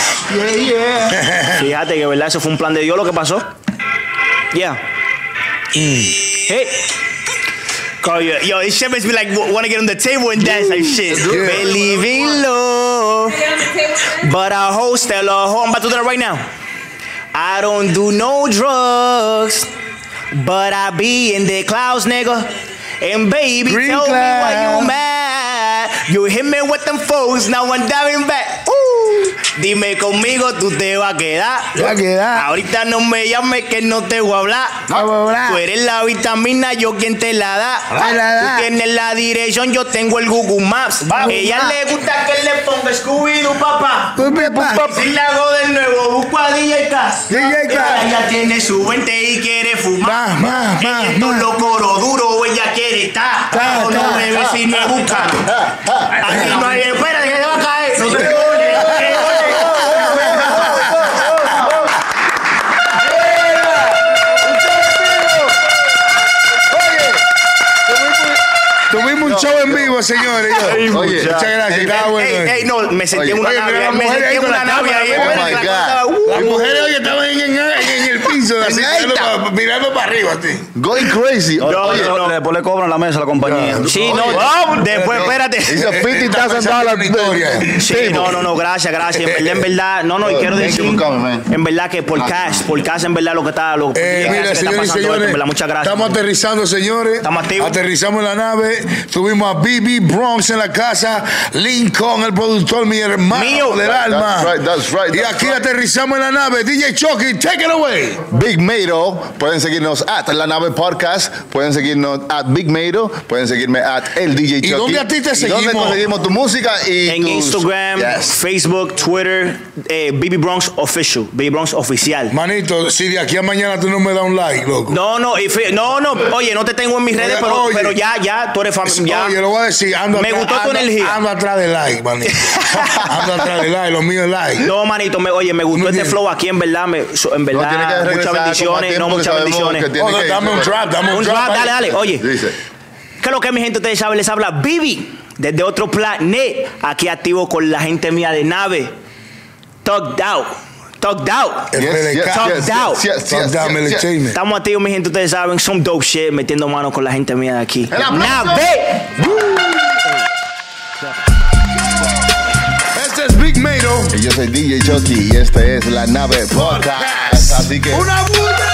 Fíjate que, ¿verdad? Eso fue un plan de Dios lo que pasó. Yeah. Hey. Call you. Yo, this shit makes me like want to get on the table and dance like shit. Believe in love. But I host the Lord. I'm about to do that right now. I don't do no drugs, but I be in the clouds, nigga. And baby, Green tell me why cloud. you mad. You hit me with them foes, now I'm diving back. Ooh. Dime conmigo, tú te vas a quedar. Te vas a quedar. Ahorita no me llames que no te voy a hablar. No voy a hablar. Tú eres la vitamina, yo quien te la da. Te la da. Tú tienes la dirección, yo tengo el Google Maps. Google Ella Maps. le gusta que le ponga Scooby-Doo, papá. Uy, papá. Si la hago de nuevo, busco a D J Cass. D J Cass. Ella tiene su veinte y quiere fumar. Más, más, más, Esto más. lo coro duro, ella quiere estar. Ta, No, no ta, bebe ta, si no es buscando. Aquí no hay, espérate que se va a caer. No te oye, oye, Tuvimos un show en vivo, señores. Yo. Oye, muchas gracias. Estaba bueno. Ey, ey, no, me senté en una Oye, mira nave, la me mujer senté ahí en con una la nave cámara, ahí, oh espérate, my que la God. cosa estaba, uh. Las mujeres hoy estaban en, en, en el piso, así, mirando, pa- mirando para arriba. Así. Going crazy. No, Oye, no, no. Después le cobran la mesa a la compañía. Sí, no, Oye. después, espérate. It's a fifty Esta thousand mesa dollar tiene una historia. Sí, no, no, no, gracias, gracias. En verdad, en verdad, no, no, y quiero Thank decir, you for coming, man. en verdad que por cash, por cash, en verdad lo que está, lo Eh, que mira, está señores y pasando, señores, en verdad, muchas gracias. estamos aterrizando, señores. Estamos activos. Aterrizamos en la nave. Tuvimos a B B Bronx en la casa. Lincoln, el productor, mi hermano Mío. del That's alma. right, that's right, y that's aquí right. aterrizamos en la nave. D J Chucky, take it away. Big Mado, pueden seguirnos at La Nave Podcast, pueden seguirnos at Big Mado, pueden seguirme at El D J Chucky. ¿Y dónde a ti te ¿Y dónde seguimos? conseguimos tu música? Y En tus- Instagram, Yes. Facebook, Twitter, eh, B B Bronx Official, B B Bronx Oficial. Manito, si de aquí a mañana tú no me das un like, loco. No, no, y fe- no, no, oye, no te tengo en mis redes, Oye, pero, oye. pero ya, ya, tú eres familia. Oye, lo voy a decir, ando Me atrás, gustó tu ando- energía. Ando atrás de like, manito. Ando atrás de like, lo mío es like. No, manito, me, oye, me gustó ¿Me este entiendes? flow aquí, en verdad, me, so- en No, tiene que verdad, regresar muchas con más bendiciones, tiempo no, que muchas sabemos bendiciones. que tiene Oh, que- dame un drop, dame un, Un drop. drop, ahí. dale, dale, oye. Dice. ¿Qué es lo que mi gente ustedes saben? Les habla Bibi desde otro planet. Aquí activo con la gente mía de nave. Tugged out. Tugged out. El Yes, P D K. yes, Talk yes, down. yes, yes, Talk yes, down yes, yes. entertainment. Estamos activos, mi gente, ustedes saben. Some dope shit, metiendo mano con la gente mía de aquí. El aplauso. Nave. es Big Mero. Y yo soy D J Chucky y este es La Nave Podcast. Así que... ¡Una bulla!